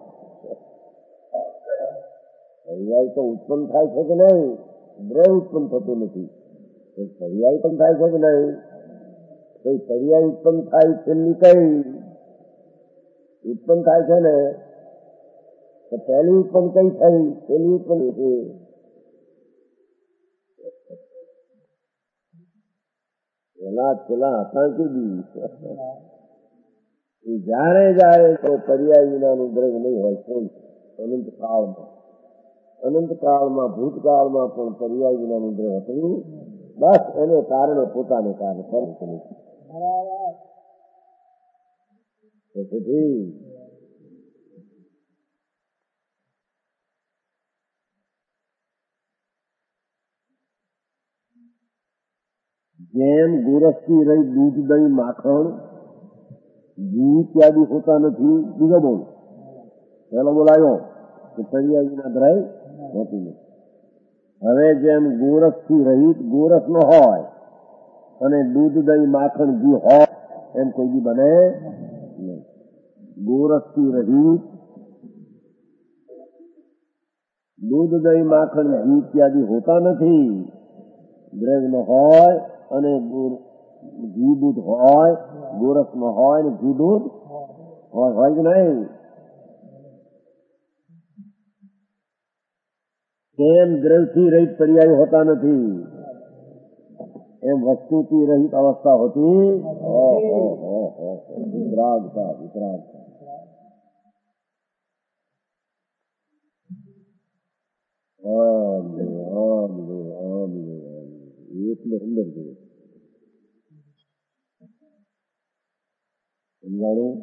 પર્યાય તો ઉત્પન્ન થાય છે કે નહીં? દ્રવ્ય ઉત્પન્ન થતું નથી. પર્યાય પણ થાય છે કે નહીં? કઈ પર્યાય ઉત્પન્ન થાય છેલ્લી કઈ ઉત્પન્ન થાય છે ને? તો પહેલી ઉત્પન્ન કઈ થઈ? પહેલી ઉત્પન્ન છે. પેલા પેલા હતા કીધી જયારે જયારે તો પર્યાય વિનાનું દ્રવ્ય નહીં હોય કોઈ અનંત કાળમાં, અનંત કાળમાં ભૂતકાળમાં પણ પર્યાય વિનાનું દ્રવ્ય હતું. બસ એને કારણે પોતાને કારણે ફરક નથી. જેમ ગોરસથી રહી દૂધ, દહીં, માખણ, ઘી ઇત્યાદિ હોતા નથી. બીજો બોલ પેલો બોલાયો કે પર્યાય વિના ધરાય હોતું નથી. હવે જેમ ગોરસથી રહિત ગોરસ નો હોય અને દૂધ, દહીં, માખણ, ઘી હોય એમ કોઈ બી બને નહીં. ગોરસથી રહિત દૂધ, દહીં, માખણ, ઘી ઇત્યાદિ હોતા નથી. દ્રવ્ય નો હોય અને ઘી દૂધ હોય, ગોરસ નો હોય ને ઘી દૂધ હોય, હોય કે નહીં? તેમ દ્રવ્યથી રહિત પર્યાય હોતા નથી. એમ વસ્તુથી રહિત અવસ્થા હોતી. વિતરાગતા વિતરાગતા એટલે અંદર જોઈએ સમજાણું?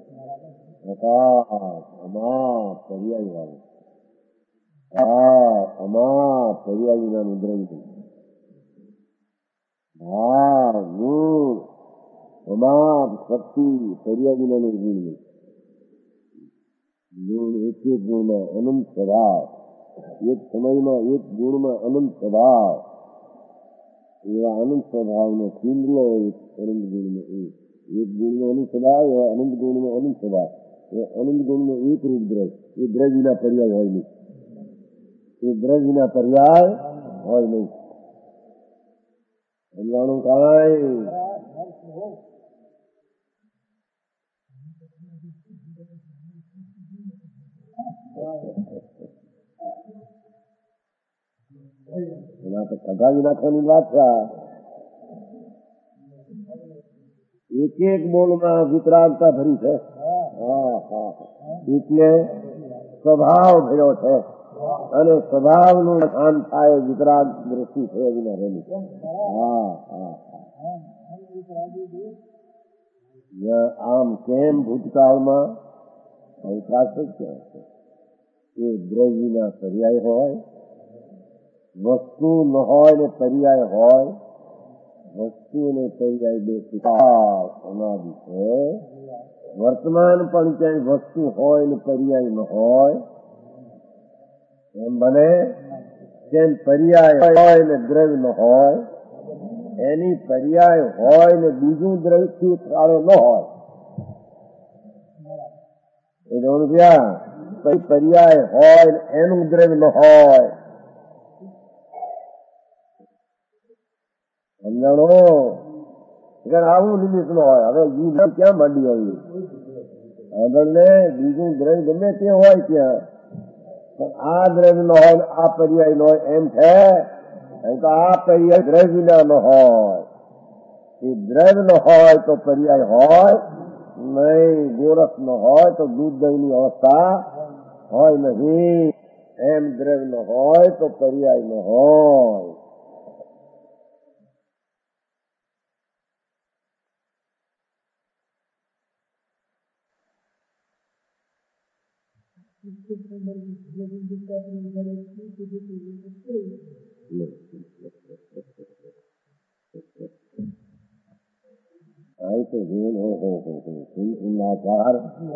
આમાં પર્યાય વાળું હા આમાં પર્યાય વિનાનું દ્રવ્ય. હા ગુણ આમાં શક્તિ પર્યાય વિનાનું ગુણ નહીં. ગુણ એક એક ગુણમાં અનંત સ્વભાવ, એક સમયમાં એક ગુણમાં અનંત સ્વભાવ. એવા અનંત સ્વભાવનો કેન્દ્ર અનંત ગુણમાં એક એક ગુણમાં અનંત સ્વભાવ, એવા અનંત ગુણમાં અનંત સ્વભાવ. એ અનંત ગુણમાં એક રૂપ દ્રવ્ય. એ દ્રવ્ય વિના પર્યાય હોય નહીં. એ દ્રવ્ય વિના પર્યાય હોય નહીં. સમજાણું કાંઈ? એના તો કઢાવી નાખવાની વાત છે. એક એક બોલમાં વિતરાગતા ભરી છે. હા હા એટલે સ્વભાવ ભર્યો છે અને સ્વભાવનું સ્થાન થાય વિતરાગ દ્રષ્ટિ છે વિના રહેલી. હા હા આમ કેમ ભૂતકાળમાં અવકાશ જ કહેવાય છે. એ દ્રવ્યના પર્યાય હોય, વસ્તુ ન હોય ને પર્યાય હોય. વસ્તુ ને પર્યાય બે અનાદિ છે. વર્તમાન પણ ક્યાંય વસ્તુ હોય ને પર્યાય ન હોય એમ બને જેમ પર્યાય હોય ને દ્રવ્ય ન હોય, એની પર્યાય હોય ને બીજું દ્રવ્યથી કાળે ન હોય. એ જોવાનું ક્યાં કઈ પર્યાય હોય ને એનું દ્રવ્ય ન હોય. સમજાણો? આવું નિમિત્ત ન હોય. હવે જીવ ક્યાં માંડી આવી? આગળને બીજું દ્રવ્ય ગમે તે હોય ત્યાં, પણ આ દ્રવ્ય ન હોય આ પર્યાય ન હોય એમ છે. આ પર્યાય દ્રવ્ય વિના ન હોય. એ દ્રવ્ય ન હોય તો પર્યાય હોય નહીં. ગોરસ ન હોય તો દૂધ દહીંની અવસ્થા હોય નહીં. એમ દ્રવ્ય ન હોય તો પર્યાય ન હોય. આય તો જીવન હો હો હો સુંદરાચાર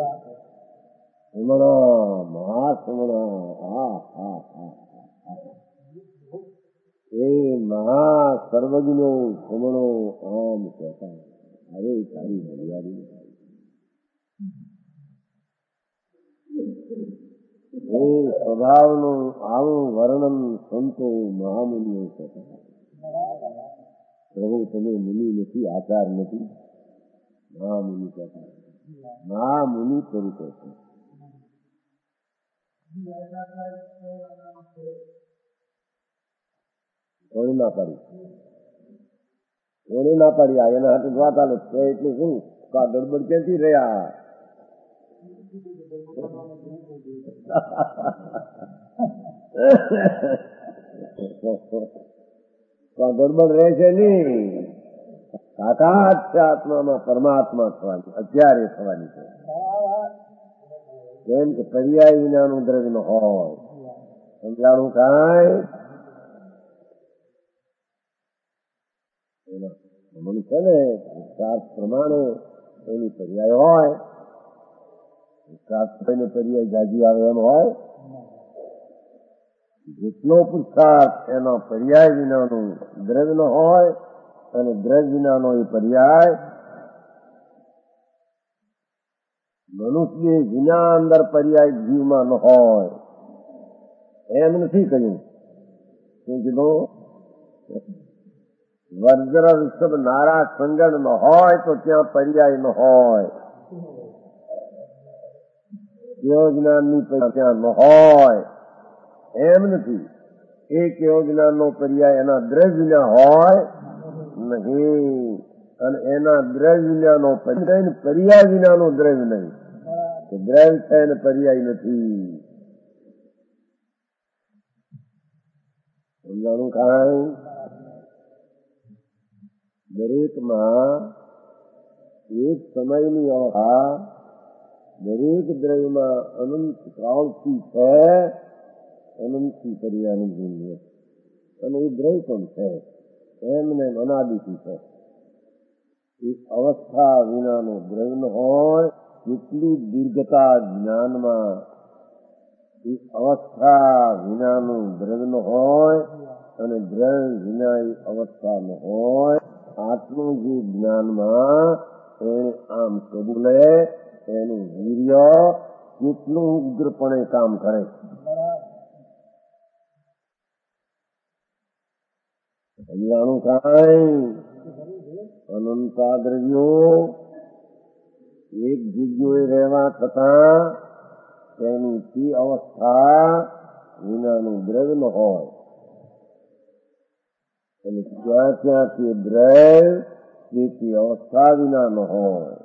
સુમણા મહાસુમણા. હા હા હા એ મહા સર્વજ્ઞો સુમણો આમ કહેતા. હવે તારી મર્યાદી એ સ્વભાવનું આવું વર્ણન સંતો મહામુનિઓ કહેતા. પ્રભુ તમે મુનિ નથી, આચાર નથી, મહામુનિ કહેતા. મહામુનિ તરીકે છે. કોણી ના પાડી, કોણી ના પાડી. આ એના હાથે વાત આલે છે એટલે શું કા ગડબડ ક્યાંથી રહ્યા? ગડબડ રહે છે નહી. સાકાત છે આત્મામાં પરમાત્મા થવાની, અત્યારે થવાની છે. કેમ કે પર્યાય વિનાનું દ્રવ્ય ન હોય. સમજાણું કાંઈ? મનુષ્ય ને શાસ્ત્ર પ્રમાણે એની પર્યાય હોય. શાસ્ત્ર પર્યાય જાજી આવે એમ હોય. જેટલો પુરુષાર્થ એનો પર્યાય વિનાનું દ્રવ્ય ન હોય અને દ્રવ્ય વિનાનો એ પર્યાય. મનુષ્ય વિના અંદર પર્યાય જીવમાં ન હોય એમ નથી કહ્યું. શું કીધું? વજ્ર વિષભ નારા સંગણ ન હોય તો ત્યાં પર્યાય ન હોય. કેવો જ્ઞાનની ત્યાં ન હોય એમ નથી. એ કેવો જ્ઞાનનો પર્યાય એના દ્રવ્ય વિના હોય નહીં. અને એના દ્રવ્ય વિનાનો પર્યાય વિનાનો દ્રવ્ય નહીં. દ્રવ્ય છે ને પર્યાય નથી. સમજાણું કાંઈ? દરેકમાં એક સમયની અવસ્થા દરેક દ્રવ્યમાં અનંત કાળથી છે. અનંતથી પર્યાયનું ભૂલ્ય અને એ દ્રવ્ય પણ છે. એમને અનાદિથી છે. એ અવસ્થા વિનાનો દ્રવ્ય ન હોય. કેટલી દીર્ઘતા જ્ઞાનમાં. એ અવસ્થા વિનાનું દ્રવ્ય ન હોય અને દ્રવ્ય વિના એ અવસ્થા ન હોય. આટલું જે જ્ઞાનમાં એને આમ કબૂલે એનું વીર્ય કેટલું ઉગ્રપણે કામ કરે. સમજાણું કાંઈ? અનંતા દ્રવ્યો એક જગ્યાએ રહેવા છતાં તેની તે અવસ્થા વિનાનું દ્રવ્ય ન હોય. અને ત્યાં ત્યાં તે દ્રવ્ય તે અવસ્થા વિના ન હોય.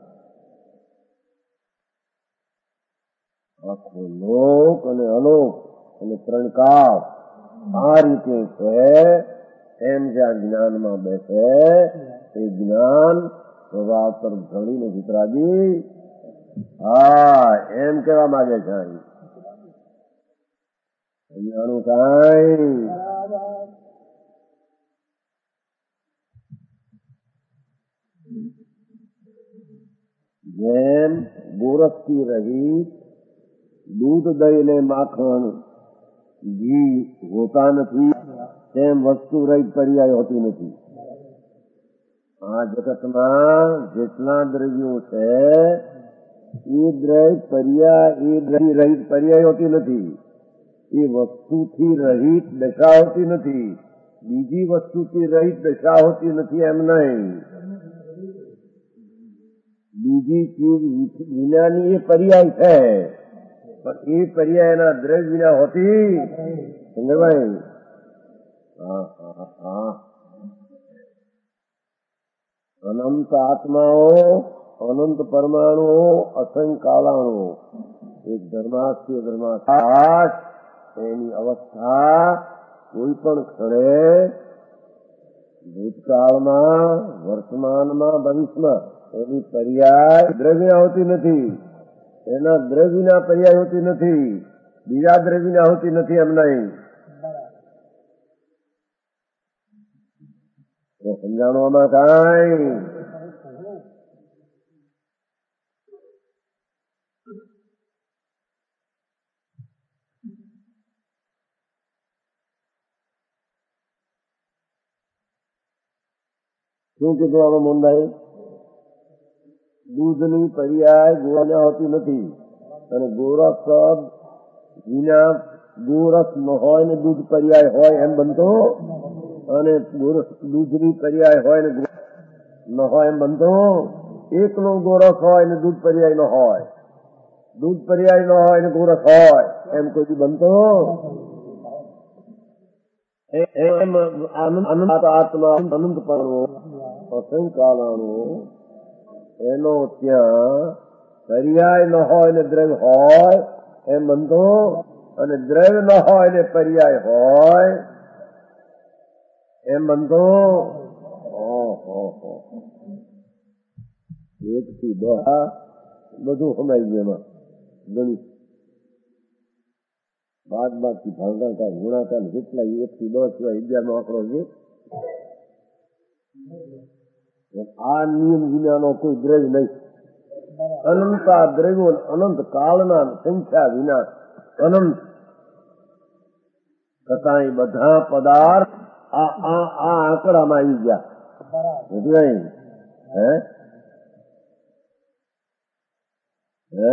આખો લોક અને અલોક અને ત્રણ કાળ આ રીતે છે. એમ જ્યાં જ્ઞાનમાં બેસે એ જ્ઞાન સ્વભાવ પર ઘડીને વિતરાગી. હા એમ કેવા માંગે છે. સમજાણું કાંઈ? જેમ ગોરસથી રહી દૂધ દહીં ને માખણ ઘી હોતા નથી તેમ વસ્તુ રહિત પર્યાય હોતી નથી. આ જગતમાં જેટલા દ્રવ્યો છે એ દ્રવ્ય પર્યાય એ દ્રવ્ય રહિત પર્યાય હોતી નથી. એ વસ્તુથી રહિત દશા હોતી નથી, બીજી વસ્તુથી રહિત દશા હોતી નથી એમ નહીં. બીજી ચીજ વિનાની એ પર્યાય છે, પણ એ પર્યાય એના દ્રવ્ય વિના હોતી સંજયભાઈ. હા હા હા અનંત આત્માઓ, અનંત પરમાણુઓ, અસંખ્ય કાલાણુઓ, એક ધર્માસ્ય ધર્માકાશ, એની અવસ્થા કોઈ પણ ક્ષણે ભૂતકાળમાં, વર્તમાનમાં, ભવિષ્યમાં એની પર્યાય દ્રવ્ય હોતી નથી. એના દ્રવ્યના પર્યાય હોતી નથી, બીજા દ્રવ્યના હોતી નથી એમ નહીં. સમજાણવામાં કાંઈ શું કીધું આમાં મોંધાઈ? દૂધની પર્યાય ગોળના હોતી નથી, અને ગોરસ વિના ગોરસ ન હોય ને દૂધ પર્યાય હોય એમ બનતો, અને દૂધની પર્યાય હોય ને ન હોય એમ બનતો. એકનો ગોરસ હોય ને દૂધ પર્યાય ન હોય, દૂધ પર્યાય ન હોય ને ગોરસ હોય એમ કોઈ બનતો? એમ અનંત આત્મા, અનંત પરમો, અસંકાલાણું, એનો ત્યાં પર્યાય ન હોય ને દ્રવ્ય હોય એમ બનતો, અને દ્રવ્ય ન હોય ને પર્યાય હોય એમ બનતો. એક થી દસ બધું સમાઈ ગયું એમાં. ગણિત બાદ બાદ થી ભાગાકાર ગુણાકાર જેટલા એક થી દસ સિવાય અગિયાર નો આંકડો છે. આ નિયમ વિનાનો કોઈ દ્રવ્ય નહીં. અનંત દ્રવ્યો અનંત કાળના સંખ્યા વિના અનંત છતાં બધા પદાર્થ આ આ આ આંકડામાં આવી ગયા. નહીં હે હે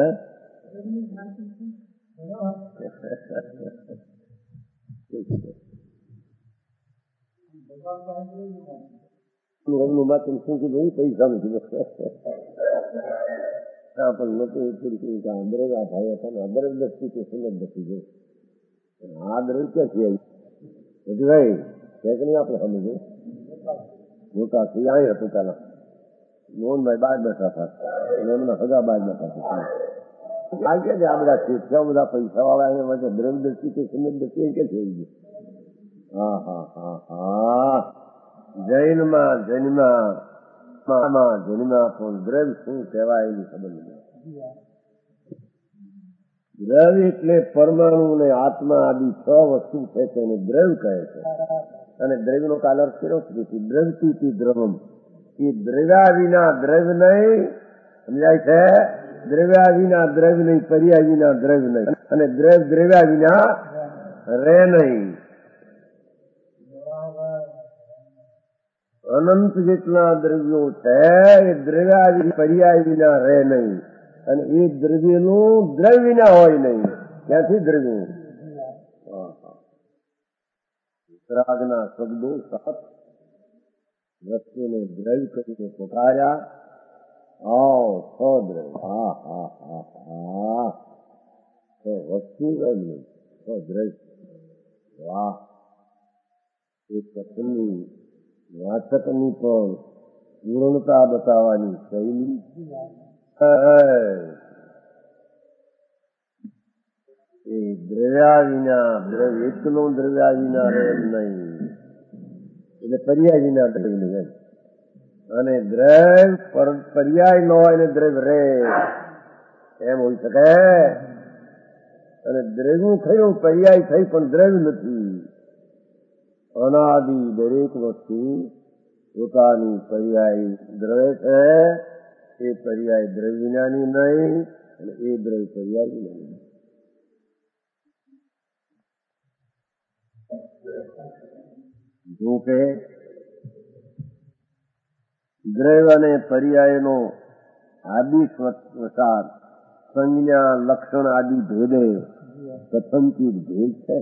રંગનું માત્ર શું કીધું? પૈસા નથી. પણ લોકો એટલું કહ્યું કે અદરજ આ ભાઈ હતા ને અદરજ દસ્તી કે સુંદર દસ્તી છે. આ દ્રવ્ય ક્યાંથી આવી? બધું ભાઈ છે કે નહીં? આપણે સમજો મોટા થી અહીં હતું પેલા મોહનભાઈ બહાર બેઠા હતા, એમના સગા બહાર બેઠા હતા. આ કે આ બધા શીખ્યા બધા પૈસા વાળા અહીંયા વચ્ચે દ્રવ્ય દસ્તી કે સુંદર દસ્તી કે થઈ ગયું. હા હા હા હા જૈનમાં જૈનમાં જન્મ્યા પણ દ્રવ્ય શું કહેવાય એની ખબર નથી. દ્રવ્ય એટલે પરમાણુ ને આત્મા આદિ છ વસ્તુ છે તેને દ્રવ્ય કહે છે. અને દ્રવ્યનો કાલર કેવો છે? દ્રવ્યથી દ્રવમ. એ દ્રવ્યા વિના દ્રવ્ય નહીં, સમજાય છે? દ્રવ્યા વિના દ્રવ્ય નહીં, પર્યાય વિના દ્રવ્ય નહીં, અને દ્રવ્ય દ્રવ્યા વિના રહે નહીં. અનંત જેટલા દ્રવ્યો છે એ દ્રવ્યા પર્યાય વિના રહે નહીં, અને એ દ્રવ્યનું દ્રવ્ય વિના હોય નહીં. ક્યાંથી દ્રવ્ય? વિતરાગના શબ્દો સાત વસ્તુને દ્રવ્ય કરીને પોકાર્યા. આવ છ દ્રવ્ય. હા હા હા હા છ વસ્તુ દ્રવ્ય, છ દ્રવ્ય. વાહ! એક કથનની વાચકની પણ પૂર્ણતા બતાવવાની શૈલી. એ દ્રવ્યા વિના દ્રવ્ય એકનો દ્રવ્યા વિના રહે નહીં, એટલે પર્યાય વિના દ્રવ્ય નહીં. અને દ્રવ્ય પર્યાય ન હોય ને દ્રવ્ય રે એમ હોઈ શકે? અને દ્રવ્ય થયું પર્યાય થઈ પણ દ્રવ્ય નથી. અનાદિ દરેક વસ્તુ પોતાની પર્યાય દ્રવ્ય છે. એ પર્યાય દ્રવ્ય વિનાની નહીં, અને એ દ્રવ્ય પર્યાય વિનાની. જો કે દ્રવ્ય અને પર્યાયનો આદિ વસાત સંજ્ઞા લક્ષણ આદિ ભેદે કથનથી ભેદ છે.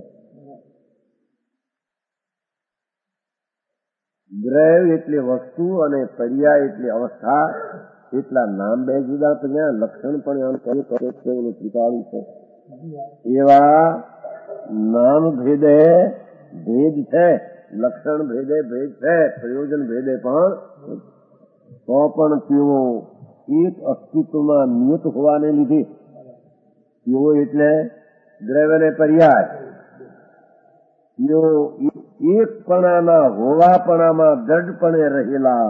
દ્રવ્ય એટલે વસ્તુ અને પર્યાય એટલે અવસ્થા એટલા નામ બે જુદા પડ્યા, લક્ષણ પણ ત્રિકાળી છે. એવા નામ ભેદે ભેદ છે, લક્ષણ ભેદે ભેદ છે, પ્રયોજન ભેદે પણ તો પણ તેઓ એક અસ્તિત્વમાં નિયત હોવાને લીધે તેઓ એટલે દ્રવ્ય અને પર્યાય તેઓ એકપણાના હોવાપણામાં દ્રઢપણે રહેલા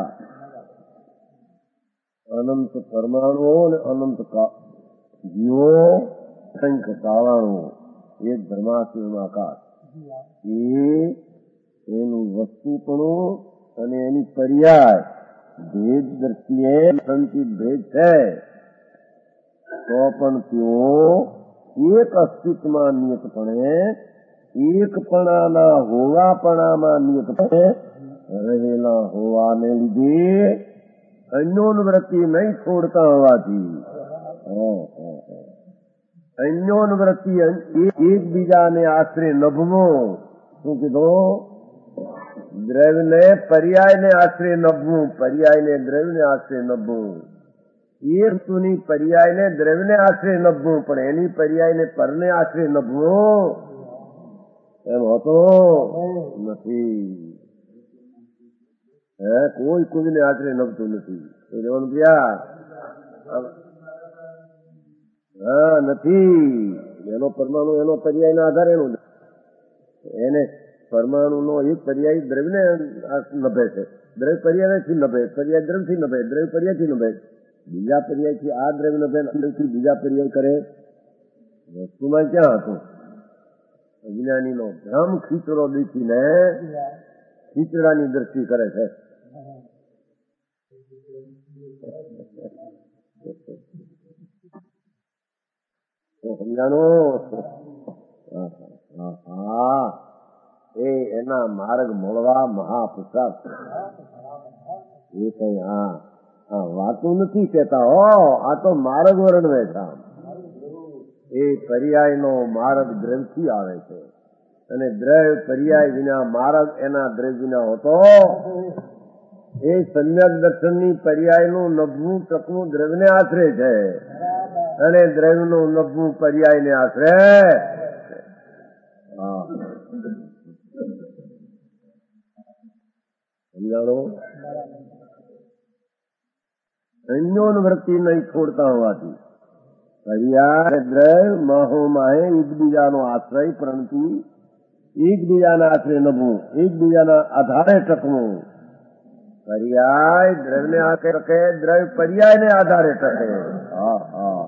અનંત પરમાણુઓ અને અનંત જીવો સંખ્ય કારણો એક ધર્માત્મ આકાશ એ એનું વસ્તુપણું અને એની પર્યાય ભેદ દ્રષ્ટિએ સંચિત ભેદ છે, તો પણ તેઓ એક અસ્તિત્વમાં નિયતપણે એકપણાના હોવાપણામાં નિયતપણે રહેલા હોવાને લીધે અન્યોન્વૃત્તિ નહીં છોડતા હોવાથી અન્યોન્વૃત્તિ એકબીજાને આશરે નભવો. શું કીધું? દ્રવ્યને પર્યાયને આશરે નભવું, પર્યાયને દ્રવ્યને આશરે નભવું. એક વસ્તુની પર્યાયને દ્રવ્યને આશરે નભવું, પણ એની પર્યાયને પરને આશરે નભવું એમ હોતો નથી. હે કોઈ કોઈને આશરે નભતું નથી. એ જવાનું ક્યાં? હા નથી. એનો પરમાણુ એનો પર્યાયના આધારે એનું એને પરમાણુનો એક પર્યાય દ્રવ્યને નભે છે, દ્રવ્ય પર્યાયથી નભે, પર્યાય દ્રવ્યથી નભે, દ્રવ્ય પર્યાયથી નભે, બીજા પર્યાયથી આ દ્રવ્ય નભે, અંદરથી બીજા પર્યાય કરે. વસ્તુમાં ક્યાં હતું? અજ્ઞાનીનો ભ્રમ ખીચડો દીઠીને ખીચડાની દ્રષ્ટિ કરે છે. સમજાણું? હા, એ એના માર્ગ મળવા મહાપુરુષાર્થ. એ કઈ હા હા વાતું નથી કેતા હો, આ તો માર્ગ વર્ણવે છે. એ પર્યાયનો માર્ગ દ્રવ્યથી આવે છે, અને દ્રવ્ય પર્યાય વિના માર્ગ એના દ્રવ્ય વિના હોતો. એ સમ્યક દર્શનની પર્યાયનું નભવું ટકવું દ્રવ્યને આશરે છે, અને દ્રવ્યનું નભવું પર્યાયને આશરે. હા સમજાણો? અન્યોન્વૃત્તિ નહીં છોડતા હોવાથી પર્યાય દ્રવ્ય માહોમાહે એકબીજાનો આશ્રય, પરંતુ એકબીજાના આશ્રય નભવું, એકબીજાના આધારે ટકવું. પર્યાય દ્રવ્યને આધારે ટકે, દ્રવ્ય પર્યાયને આધારે ટકે. હા હા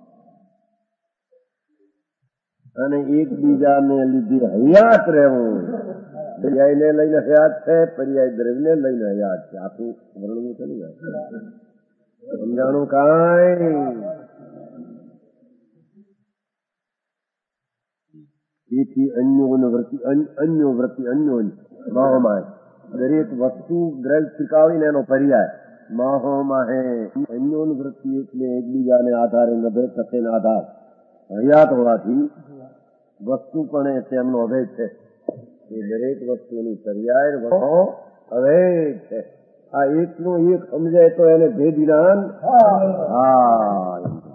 અને એકબીજાને લીધે હયાત રહેવું. પર્યાયને લઈને હયાત છે, પર્યાય દ્રવ્યને લઈને હયાત છે. આખું વર્ણવું છે ને, સમજાણું? કાંઈ તેથી અન્યોની વૃત્તિ અન્યો વૃત્તિ અન્યોની માહોમાં દરેક વસ્તુ દ્રવ્ય સ્વીકારીને એનો પર્યાય માહોમાં હે અન્યોની વૃત્તિ એટલે એકબીજાને આધારે નભે તથેના આધાર હયાત હોવાથી વસ્તુ પણ તેમનો અભેદ છે. એ દરેક વસ્તુની પર્યાય અભેદ છે. આ એકનું એક સમજાય તો એને ભેદ જ્ઞાન. હા